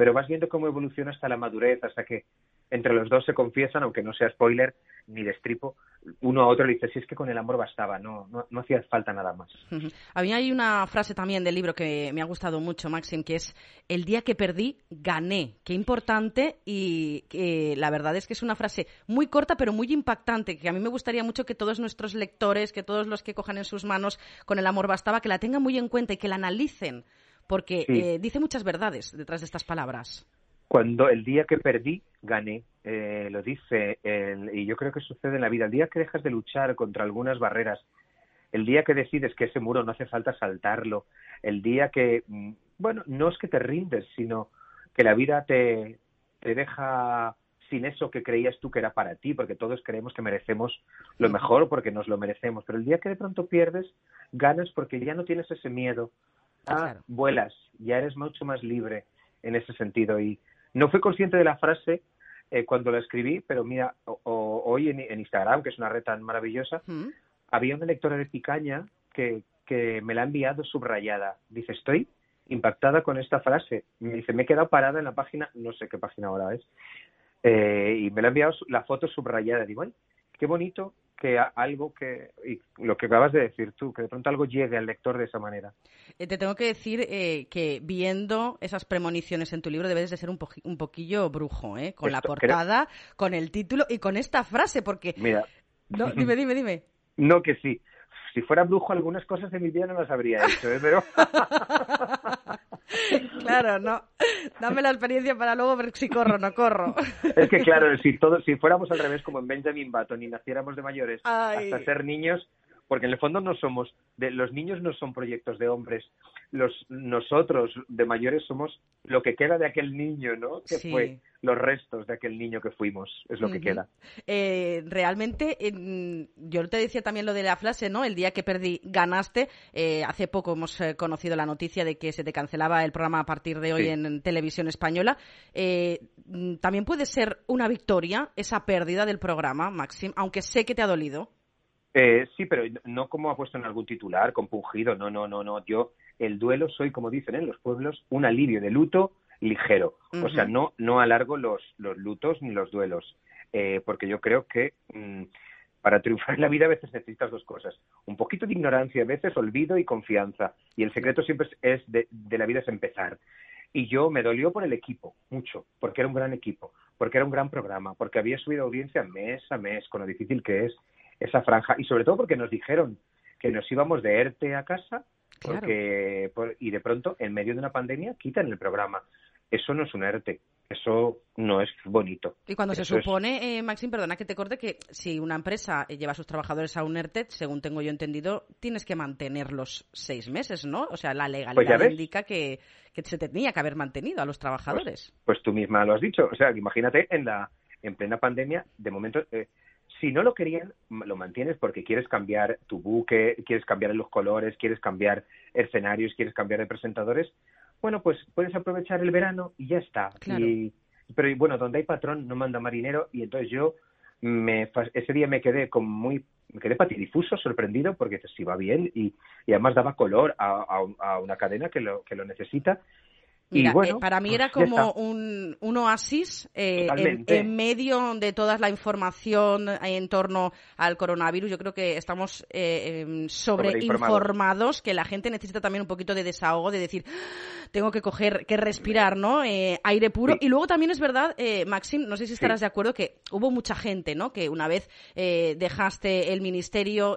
pero vas viendo cómo evoluciona hasta la madurez, hasta que entre los dos se confiesan, aunque no sea spoiler ni destripo, uno a otro le dice, si es que con el amor bastaba, no hacía falta nada más. A mí hay una frase también del libro que me ha gustado mucho, Maxim, que es, el día que perdí, gané. Qué importante, y la verdad es que es una frase muy corta pero muy impactante, que a mí me gustaría mucho que todos nuestros lectores, que todos los que cojan en sus manos con el amor bastaba, que la tengan muy en cuenta y que la analicen, porque dice muchas verdades detrás de estas palabras. Cuando el día que perdí, gané, lo dice, y yo creo que sucede en la vida. El día que dejas de luchar contra algunas barreras, el día que decides que ese muro no hace falta saltarlo, el día que, bueno, no es que te rindes, sino que la vida te deja sin eso que creías tú que era para ti, porque todos creemos que merecemos lo mejor porque nos lo merecemos, pero el día que de pronto pierdes, ganas porque ya no tienes ese miedo, vuelas, ya eres mucho más libre en ese sentido. Y no fui consciente de la frase cuando la escribí, pero mira, hoy en Instagram, que es una red tan maravillosa, había una lectora de Picaña que me la ha enviado subrayada. Dice, estoy impactada con esta frase. Me dice, me he quedado parada en la página, no sé qué página ahora es, y me la ha enviado la foto subrayada. Digo, ay, qué bonito que algo que, y lo que acabas de decir tú, que de pronto algo llegue al lector de esa manera. Te tengo que decir que viendo esas premoniciones en tu libro debes de ser un poquillo brujo, con la portada, con el título y con esta frase, porque... Mira. No, dime. No, que sí. Si fuera brujo, algunas cosas de mi vida no las habría hecho, pero... Claro, no. Dame la experiencia para luego ver si corro o no corro. Es que claro, si fuéramos al revés, como en Benjamin Button, y naciéramos de mayores hasta ser niños, porque en el fondo los niños no son proyectos de hombres, nosotros de mayores somos lo que queda de aquel niño, ¿no? Que fue los restos de aquel niño que fuimos, es lo que queda. Realmente, yo te decía también lo de la frase, ¿no? El día que perdí, ganaste. Hace poco hemos conocido la noticia de que se te cancelaba el programa a partir de hoy en Televisión Española. También puede ser una victoria esa pérdida del programa, Maxim, aunque sé que te ha dolido. Sí, pero no como ha puesto en algún titular, compungido, no. Yo, el duelo soy, como dicen en los pueblos, un alivio de luto ligero. O sea, no alargo los lutos ni los duelos, porque yo creo que para triunfar en la vida a veces necesitas dos cosas. Un poquito de ignorancia, a veces olvido y confianza. Y el secreto siempre es de la vida es empezar. Y yo me dolió por el equipo, mucho, porque era un gran equipo, porque era un gran programa, porque había subido audiencia mes a mes, con lo difícil que es esa franja, y sobre todo porque nos dijeron que nos íbamos de ERTE a casa, y de pronto, en medio de una pandemia, quitan el programa. Eso no es un ERTE, eso no es bonito. Y cuando se supone, Maxim, perdona que te corte, que si una empresa lleva a sus trabajadores a un ERTE, según tengo yo entendido, tienes que mantenerlos 6 meses, ¿no? O sea, la legalidad indica que se tenía que haber mantenido a los trabajadores. Pues tú misma lo has dicho, o sea, imagínate en plena pandemia, de momento... si no lo querían, lo mantienes porque quieres cambiar tu buque, quieres cambiar los colores, quieres cambiar escenarios, quieres cambiar de presentadores. Bueno, pues puedes aprovechar el verano y ya está. Claro. Pero bueno, donde hay patrón no manda marinero, y entonces yo ese día me quedé patidifuso, sorprendido, porque si va bien y además daba color a una cadena que lo necesita. Mira, y bueno, para mí era como un oasis en medio de toda la información en torno al coronavirus. Yo creo que estamos sobreinformados, que la gente necesita también un poquito de desahogo, de decir, tengo que respirar, ¿no? Aire puro. Sí. Y luego también es verdad, Maxim, no sé si estarás de acuerdo, que hubo mucha gente, ¿no? Que una vez dejaste el ministerio,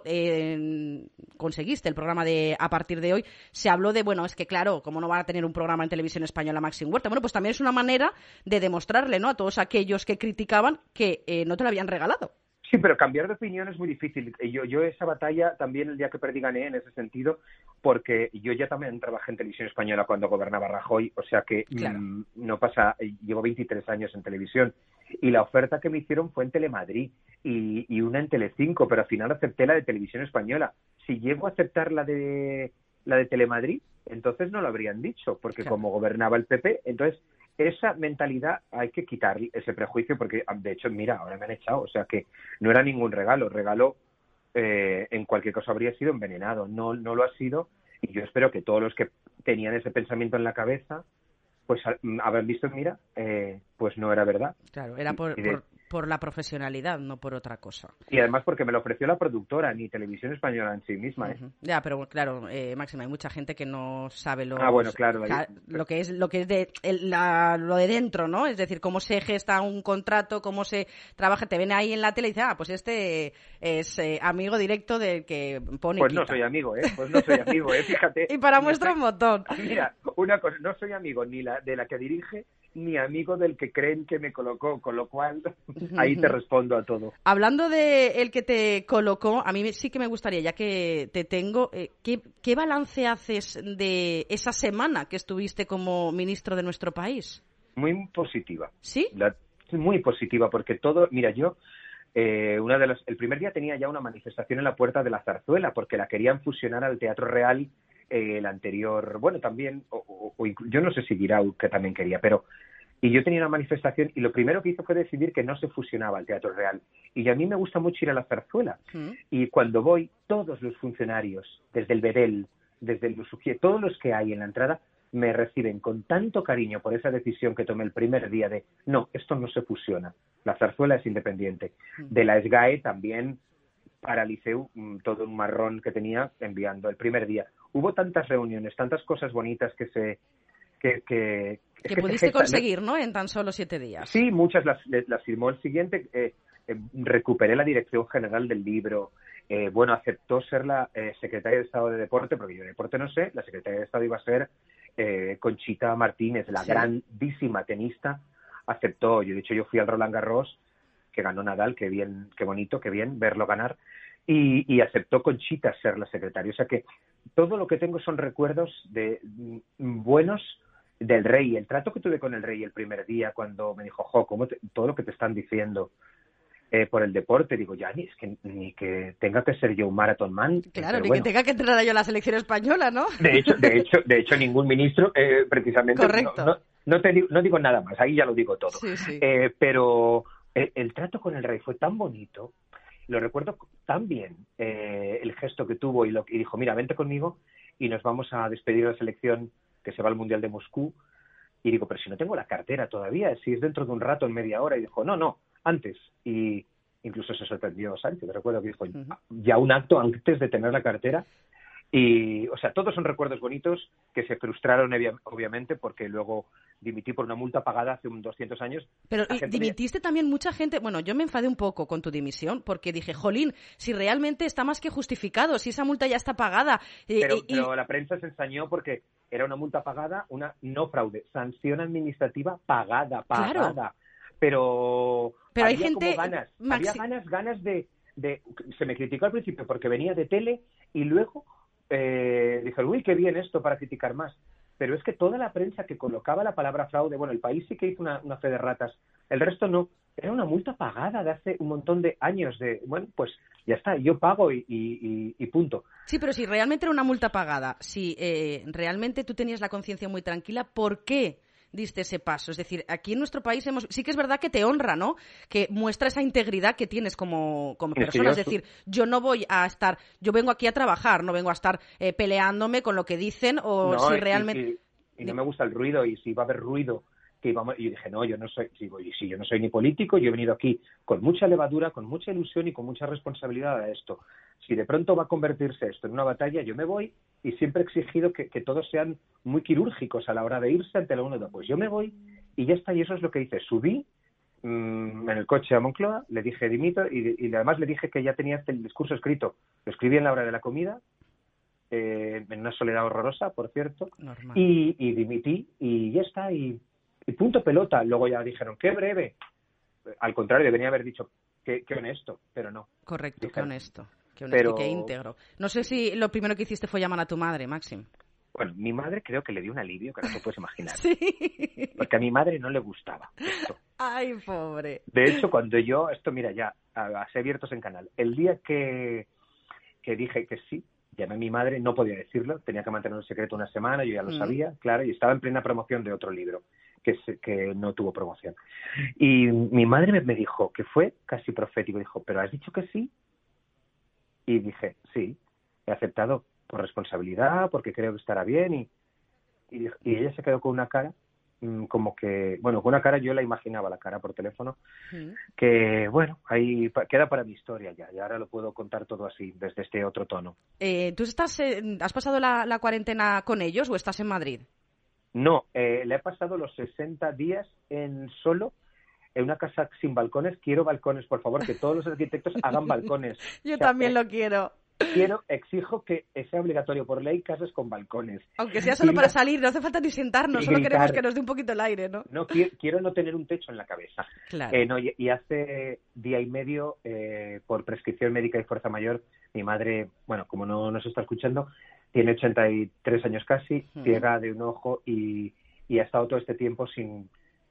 conseguiste el programa de A Partir de Hoy, se habló de, bueno, es que claro, como no van a tener un programa en televisión española Maxim Huerta. Bueno, pues también es una manera de demostrarle, ¿no?, a todos aquellos que criticaban que no te lo habían regalado. Sí, pero cambiar de opinión es muy difícil. Yo esa batalla también el día que perdí gané en ese sentido, porque yo ya también trabajé en televisión española cuando gobernaba Rajoy, o sea que no pasa, llevo 23 años en televisión, y la oferta que me hicieron fue en Telemadrid y una en Telecinco, pero al final acepté la de televisión española. Si llego a aceptar la de Telemadrid, entonces no lo habrían dicho, porque como gobernaba el PP, entonces esa mentalidad hay que quitar ese prejuicio, porque de hecho, mira, ahora me han echado, o sea que no era ningún regalo en cualquier caso habría sido envenenado, no lo ha sido, y yo espero que todos los que tenían ese pensamiento en la cabeza pues habrán visto, mira, pues no era verdad. Claro, era por la profesionalidad, no por otra cosa. Y además porque me lo ofreció la productora, ni Televisión Española en sí misma. Ya, pero claro, Máxima, hay mucha gente que no sabe lo que es lo de lo de dentro, ¿no? Es decir, cómo se gesta un contrato, cómo se trabaja. Te ven ahí en la tele y dicen, pues este es amigo directo del que pone. Pues no soy amigo, fíjate. Y para muestra un montón. Mira, una cosa, no soy amigo ni de la que dirige, ni amigo del que creen que me colocó, con lo cual ahí te respondo a todo. Hablando de el que te colocó, a mí sí que me gustaría, ya que te tengo, ¿qué balance haces de esa semana que estuviste como ministro de nuestro país? Muy positiva. ¿Sí? Muy positiva, porque todo, mira, yo el primer día tenía ya una manifestación en la Puerta de la Zarzuela, porque la querían fusionar al Teatro Real, el anterior, bueno, también, yo no sé si Guirao, que también quería, pero y yo tenía una manifestación y lo primero que hizo fue decidir que no se fusionaba el Teatro Real. Y a mí me gusta mucho ir a la Zarzuela. Y cuando voy, todos los funcionarios, desde el Bedel, desde el Lusugier, todos los que hay en la entrada, me reciben con tanto cariño por esa decisión que tomé el primer día de, no, esto no se fusiona, la Zarzuela es independiente. De la SGAE también paralicé todo un marrón que tenía enviando el primer día. Hubo tantas reuniones, tantas cosas bonitas que pudiste conseguir, ¿no? En tan solo 7 días. Sí, muchas las firmó el siguiente. Recuperé la dirección general del libro. Aceptó ser la secretaria de Estado de Deporte, porque yo de deporte no sé. La secretaria de Estado iba a ser Conchita Martínez, la grandísima tenista. Aceptó. De hecho, yo fui al Roland Garros, que ganó Nadal, qué bien, qué bonito, qué bien verlo ganar. Y aceptó Conchita ser la secretaria. O sea que todo lo que tengo son recuerdos buenos del rey. El trato que tuve con el rey el primer día, cuando me dijo, todo lo que te están diciendo por el deporte, digo, ya ni que tenga que ser yo un marathon man. Claro, ni que tenga que entrenar yo a la selección española, ¿no? De hecho ningún ministro, precisamente. Correcto. No digo nada más, ahí ya lo digo todo. Sí. Pero el trato con el rey fue tan bonito. Lo recuerdo tan bien, el gesto que tuvo y dijo, mira, vente conmigo y nos vamos a despedir de la selección que se va al Mundial de Moscú. Y digo, pero si no tengo la cartera todavía, si es dentro de un rato, en media hora. Y dijo, no, antes. Y incluso se sorprendió Sánchez, recuerdo que dijo, ya un acto antes de tener la cartera. Y, o sea, todos son recuerdos bonitos que se frustraron obviamente porque luego dimití por una multa pagada hace 200 años. Pero dimitiste también mucha gente. Bueno, yo me enfadé un poco con tu dimisión porque dije, jolín, si realmente está más que justificado, si esa multa ya está pagada. Pero la prensa se ensañó porque era una multa pagada, una no fraude, sanción administrativa pagada. Claro. Pero hay gente... Había ganas de... Se me criticó al principio porque venía de tele y luego... dije, uy, qué bien esto para criticar más. Pero es que toda la prensa que colocaba la palabra fraude, bueno, el país sí que hizo una fe de ratas, el resto no. Era una multa pagada de hace un montón de años bueno, pues ya está, yo pago y punto. Sí, pero si realmente era una multa pagada, si realmente tú tenías la conciencia muy tranquila, ¿por qué diste ese paso? Es decir, aquí en nuestro país sí que es verdad que te honra, ¿no? Que muestra esa integridad que tienes como persona. Es decir, yo no voy a estar, yo vengo aquí a trabajar, no vengo a estar peleándome con lo que dicen o si realmente... Y no me gusta el ruido, y si va a haber ruido, y dije, no, yo no soy, yo no soy ni político, yo he venido aquí con mucha levadura, con mucha ilusión y con mucha responsabilidad a esto. Si de pronto va a convertirse esto en una batalla, yo me voy, y siempre he exigido que todos sean muy quirúrgicos a la hora de irse ante la uno. Pues yo me voy y ya está, y eso es lo que hice. Subí en el coche a Moncloa, le dije dimito y además le dije que ya tenía el discurso escrito. Lo escribí en la hora de la comida, en una soledad horrorosa, por cierto, y dimití y ya está, y punto pelota. Luego ya dijeron, qué breve. Al contrario, debería haber dicho, qué honesto, pero no. Correcto, dijeron, qué honesto. Y qué íntegro. No sé si lo primero que hiciste fue llamar a tu madre, Máxim. Bueno, mi madre creo que le dio un alivio que no te puedes imaginar. Sí. Porque a mi madre no le gustaba esto. Ay, pobre. De hecho, cuando mira, ya, así abiertos en canal. El día que dije que sí, llamé a mi madre, no podía decirlo, tenía que mantener un secreto una semana, yo ya lo sabía, claro, y estaba en plena promoción de otro libro que no tuvo promoción. Y mi madre me dijo, que fue casi profético, dijo, ¿pero has dicho que sí? Y dije, sí, he aceptado por responsabilidad, porque creo que estará bien. Y ella se quedó con una cara, como que, bueno, con una cara, yo la imaginaba la cara por teléfono, que bueno, ahí queda para mi historia ya, y ahora lo puedo contar todo así, desde este otro tono. ¿Tú has pasado la cuarentena con ellos o estás en Madrid? No, le he pasado los 60 días en una casa sin balcones. Quiero balcones, por favor, que todos los arquitectos hagan balcones. Yo también lo quiero. Exijo que sea obligatorio por ley casas con balcones. Aunque sea solo para salir, no hace falta ni sentarnos, solo queremos que nos dé un poquito el aire, ¿no? No, quiero no tener un techo en la cabeza. Claro. Y hace día y medio, por prescripción médica y fuerza mayor, mi madre, bueno, como no nos está escuchando, tiene 83 años casi, ciega de un ojo y ha estado todo este tiempo sin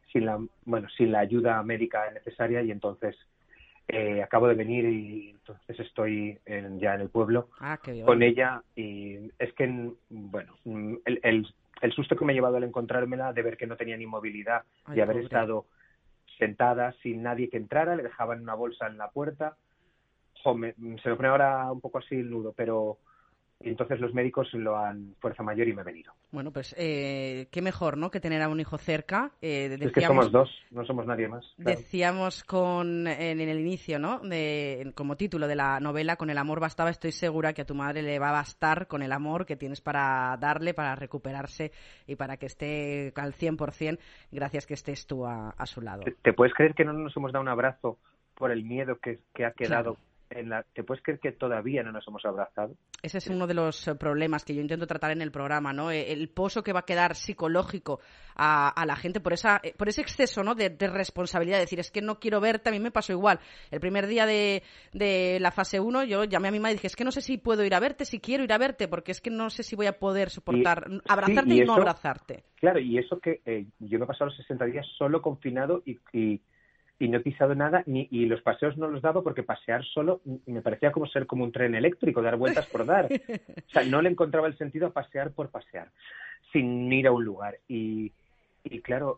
la ayuda médica necesaria, y entonces acabo de venir y entonces estoy ya en el pueblo con ella, y es que, bueno, el susto que me ha llevado al encontrármela, de ver que no tenía ni movilidad, de haber estado sentada sin nadie que entrara, le dejaban una bolsa en la puerta, se me pone ahora un poco así el nudo, pero... Y entonces los médicos lo han fuerza mayor y me he venido. Bueno, pues qué mejor, ¿no?, que tener a un hijo cerca. Es que somos dos, no somos nadie más. Claro. Decíamos en el inicio, ¿no?, como título de la novela, con el amor bastaba. Estoy segura que a tu madre le va a bastar con el amor que tienes para darle, para recuperarse y para que esté al 100%, gracias que estés tú a su lado. ¿Te puedes creer que no nos hemos dado un abrazo por el miedo que ha quedado? Claro. ¿Te puedes creer que todavía no nos hemos abrazado? Ese es uno de los problemas que yo intento tratar en el programa, ¿no? El pozo que va a quedar psicológico a la gente por ese exceso, ¿no?, de responsabilidad. Decir, es que no quiero verte. A mí me pasó igual. El primer día de la fase 1 yo llamé a mi madre y dije, es que no sé si puedo ir a verte, si quiero ir a verte, porque es que no sé si voy a poder soportar abrazarte y no abrazarte. Claro, y eso que yo me he pasado los 60 días solo confinado y no he pisado nada, y los paseos no los daba porque pasear solo me parecía como ser como un tren eléctrico, dar vueltas por dar. O sea, no le encontraba el sentido a pasear por pasear, sin ir a un lugar. Y claro,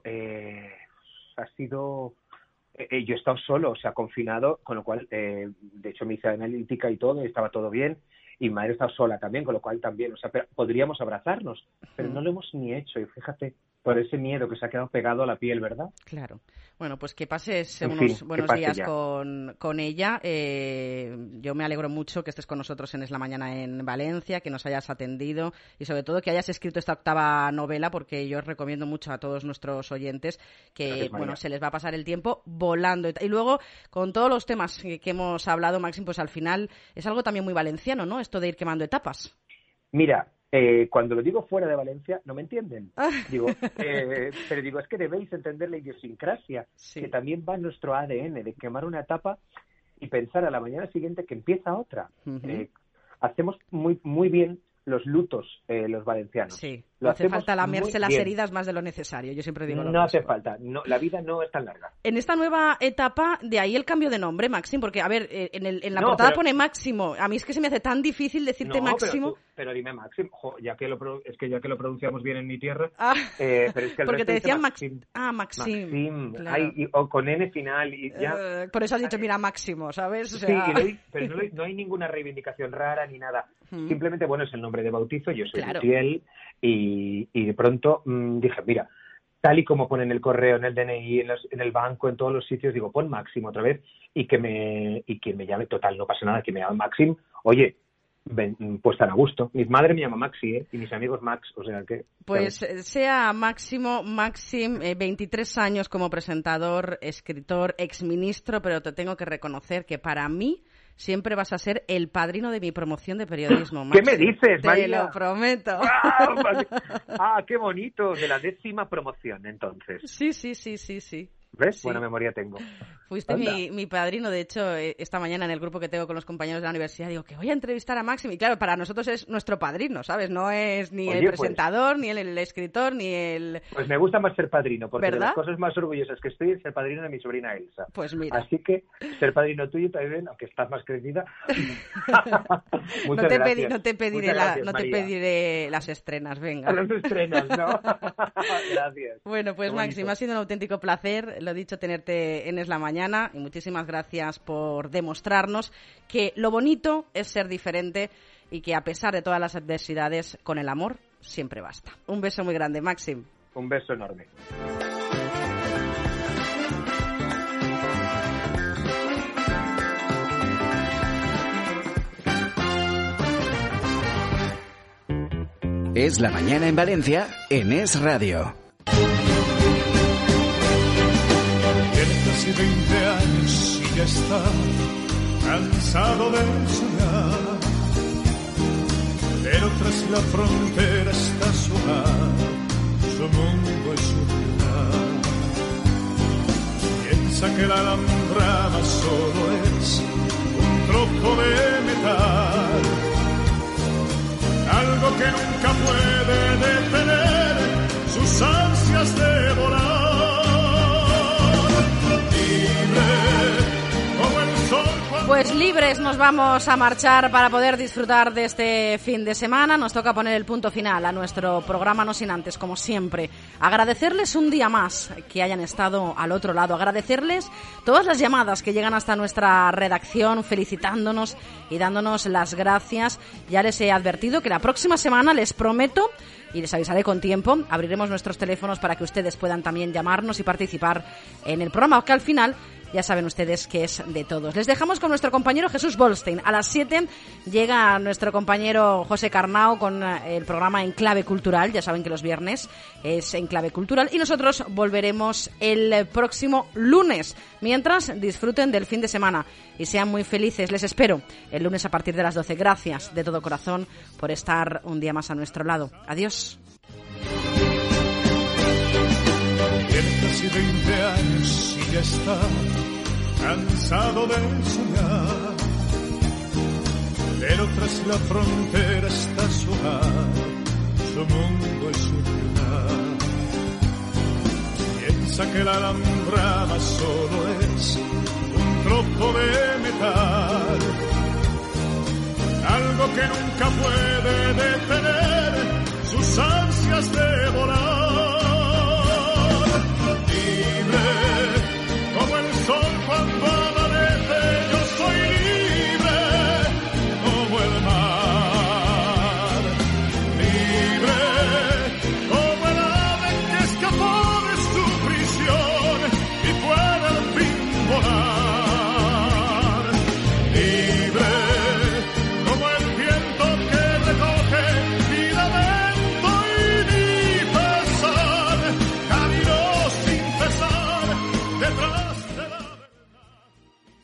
ha sido... yo he estado solo, o sea, confinado, con lo cual, de hecho me hice analítica y todo, y estaba todo bien, y mi madre estaba sola también, con lo cual también, o sea, podríamos abrazarnos, pero no lo hemos ni hecho, y fíjate, por ese miedo que se ha quedado pegado a la piel, ¿verdad? Claro. Bueno, pues que pases unos buenos días con ella. Yo me alegro mucho que estés con nosotros en Es la Mañana en Valencia, que nos hayas atendido y sobre todo que hayas escrito esta octava novela, porque yo os recomiendo mucho a todos nuestros oyentes que, bueno, se les va a pasar el tiempo volando. Y luego, con todos los temas que hemos hablado, Máxim, pues al final es algo también muy valenciano, ¿no?, esto de ir quemando etapas. Mira, cuando lo digo fuera de Valencia no me entienden. Digo, pero digo, es que debéis entender la idiosincrasia, que también va en nuestro ADN, de quemar una etapa y pensar a la mañana siguiente que empieza otra. Hacemos muy, muy bien los lutos, los valencianos. Sí, no hace falta lamerse las heridas más de lo necesario, yo siempre digo lo mismo. No hace falta, la vida no es tan larga. En esta nueva etapa, de ahí el cambio de nombre, Máxim, porque, a ver, en la portada pone Máximo. A mí es que se me hace tan difícil decirte Máximo. Pero dime Máxim, ya que lo pronunciamos bien en mi tierra. Pero es que porque te decían Maxim. Maxim. Claro. O con N final. Y ya. Por eso has dicho, mira, Máximo, ¿sabes? O sea... Sí, pero no hay ninguna reivindicación rara ni nada. Simplemente, bueno, es el nombre de bautizo, yo soy Lutiel, y de pronto dije, mira, tal y como pone en el correo, en el DNI, en el banco, en todos los sitios, digo, pon Máximo otra vez, y quien me llame, total, no pasa nada, que me llame Máxim, oye, pues tan a gusto. Mi madre me llama Maxi, y mis amigos Max, o sea que... Pues sea Máxim, 23 años como presentador, escritor, exministro, pero te tengo que reconocer que para mí siempre vas a ser el padrino de mi promoción de periodismo, Máxim. ¿Qué me dices, María? Te lo prometo. ¡Qué bonito! De la 10ª promoción, entonces. Sí. ¿Ves? Buena memoria tengo. Fuiste mi padrino, de hecho, esta mañana en el grupo que tengo con los compañeros de la universidad, digo que voy a entrevistar a Máxim, y claro, para nosotros es nuestro padrino, ¿sabes? No es ni el presentador, ni el escritor, ni el... Pues me gusta más ser padrino, porque ¿verdad? De las cosas más orgullosas que estoy es ser padrino de mi sobrina Elsa. Pues mira. Así que ser padrino tuyo también, aunque estás más crecida. No te pediré las estrenas, venga. Las estrenas, ¿no? Gracias. Bueno, pues Máxim, ha sido un auténtico placer, lo dicho, tenerte en Es la Mañana, y muchísimas gracias por demostrarnos que lo bonito es ser diferente y que a pesar de todas las adversidades, con el amor siempre basta. Un beso muy grande, Máxim. Un beso enorme. Es la mañana en Valencia, en Es Radio. Tiene casi 20 años y ya está cansado de soñar, pero tras la frontera está su hogar, su mundo es su ciudad. Piensa que la alambrada solo es un trozo de metal, algo que nunca puede detener sus ansias de volar. Libre como el sol. Pues libres nos vamos a marchar para poder disfrutar de este fin de semana. Nos toca poner el punto final a nuestro programa, no sin antes, como siempre, agradecerles un día más que hayan estado al otro lado, agradecerles todas las llamadas que llegan hasta nuestra redacción felicitándonos y dándonos las gracias. Ya les he advertido que la próxima semana, les prometo, y les avisaré con tiempo, abriremos nuestros teléfonos para que ustedes puedan también llamarnos y participar en el programa, que al final ya saben ustedes que es de todos. Les dejamos con nuestro compañero Jesús Bolstein. A las 7 llega nuestro compañero José Carnao con el programa En Clave Cultural. Ya saben que los viernes es En Clave Cultural. Y nosotros volveremos el próximo lunes. Mientras, disfruten del fin de semana y sean muy felices. Les espero el lunes a partir de las 12. Gracias de todo corazón por estar un día más a nuestro lado. Adiós. Tiene casi 20 años y ya está cansado de soñar, pero tras la frontera está su hogar, su mundo es su ciudad. Piensa que la alambrada solo es un trozo de metal, algo que nunca puede detener sus ansias de volar.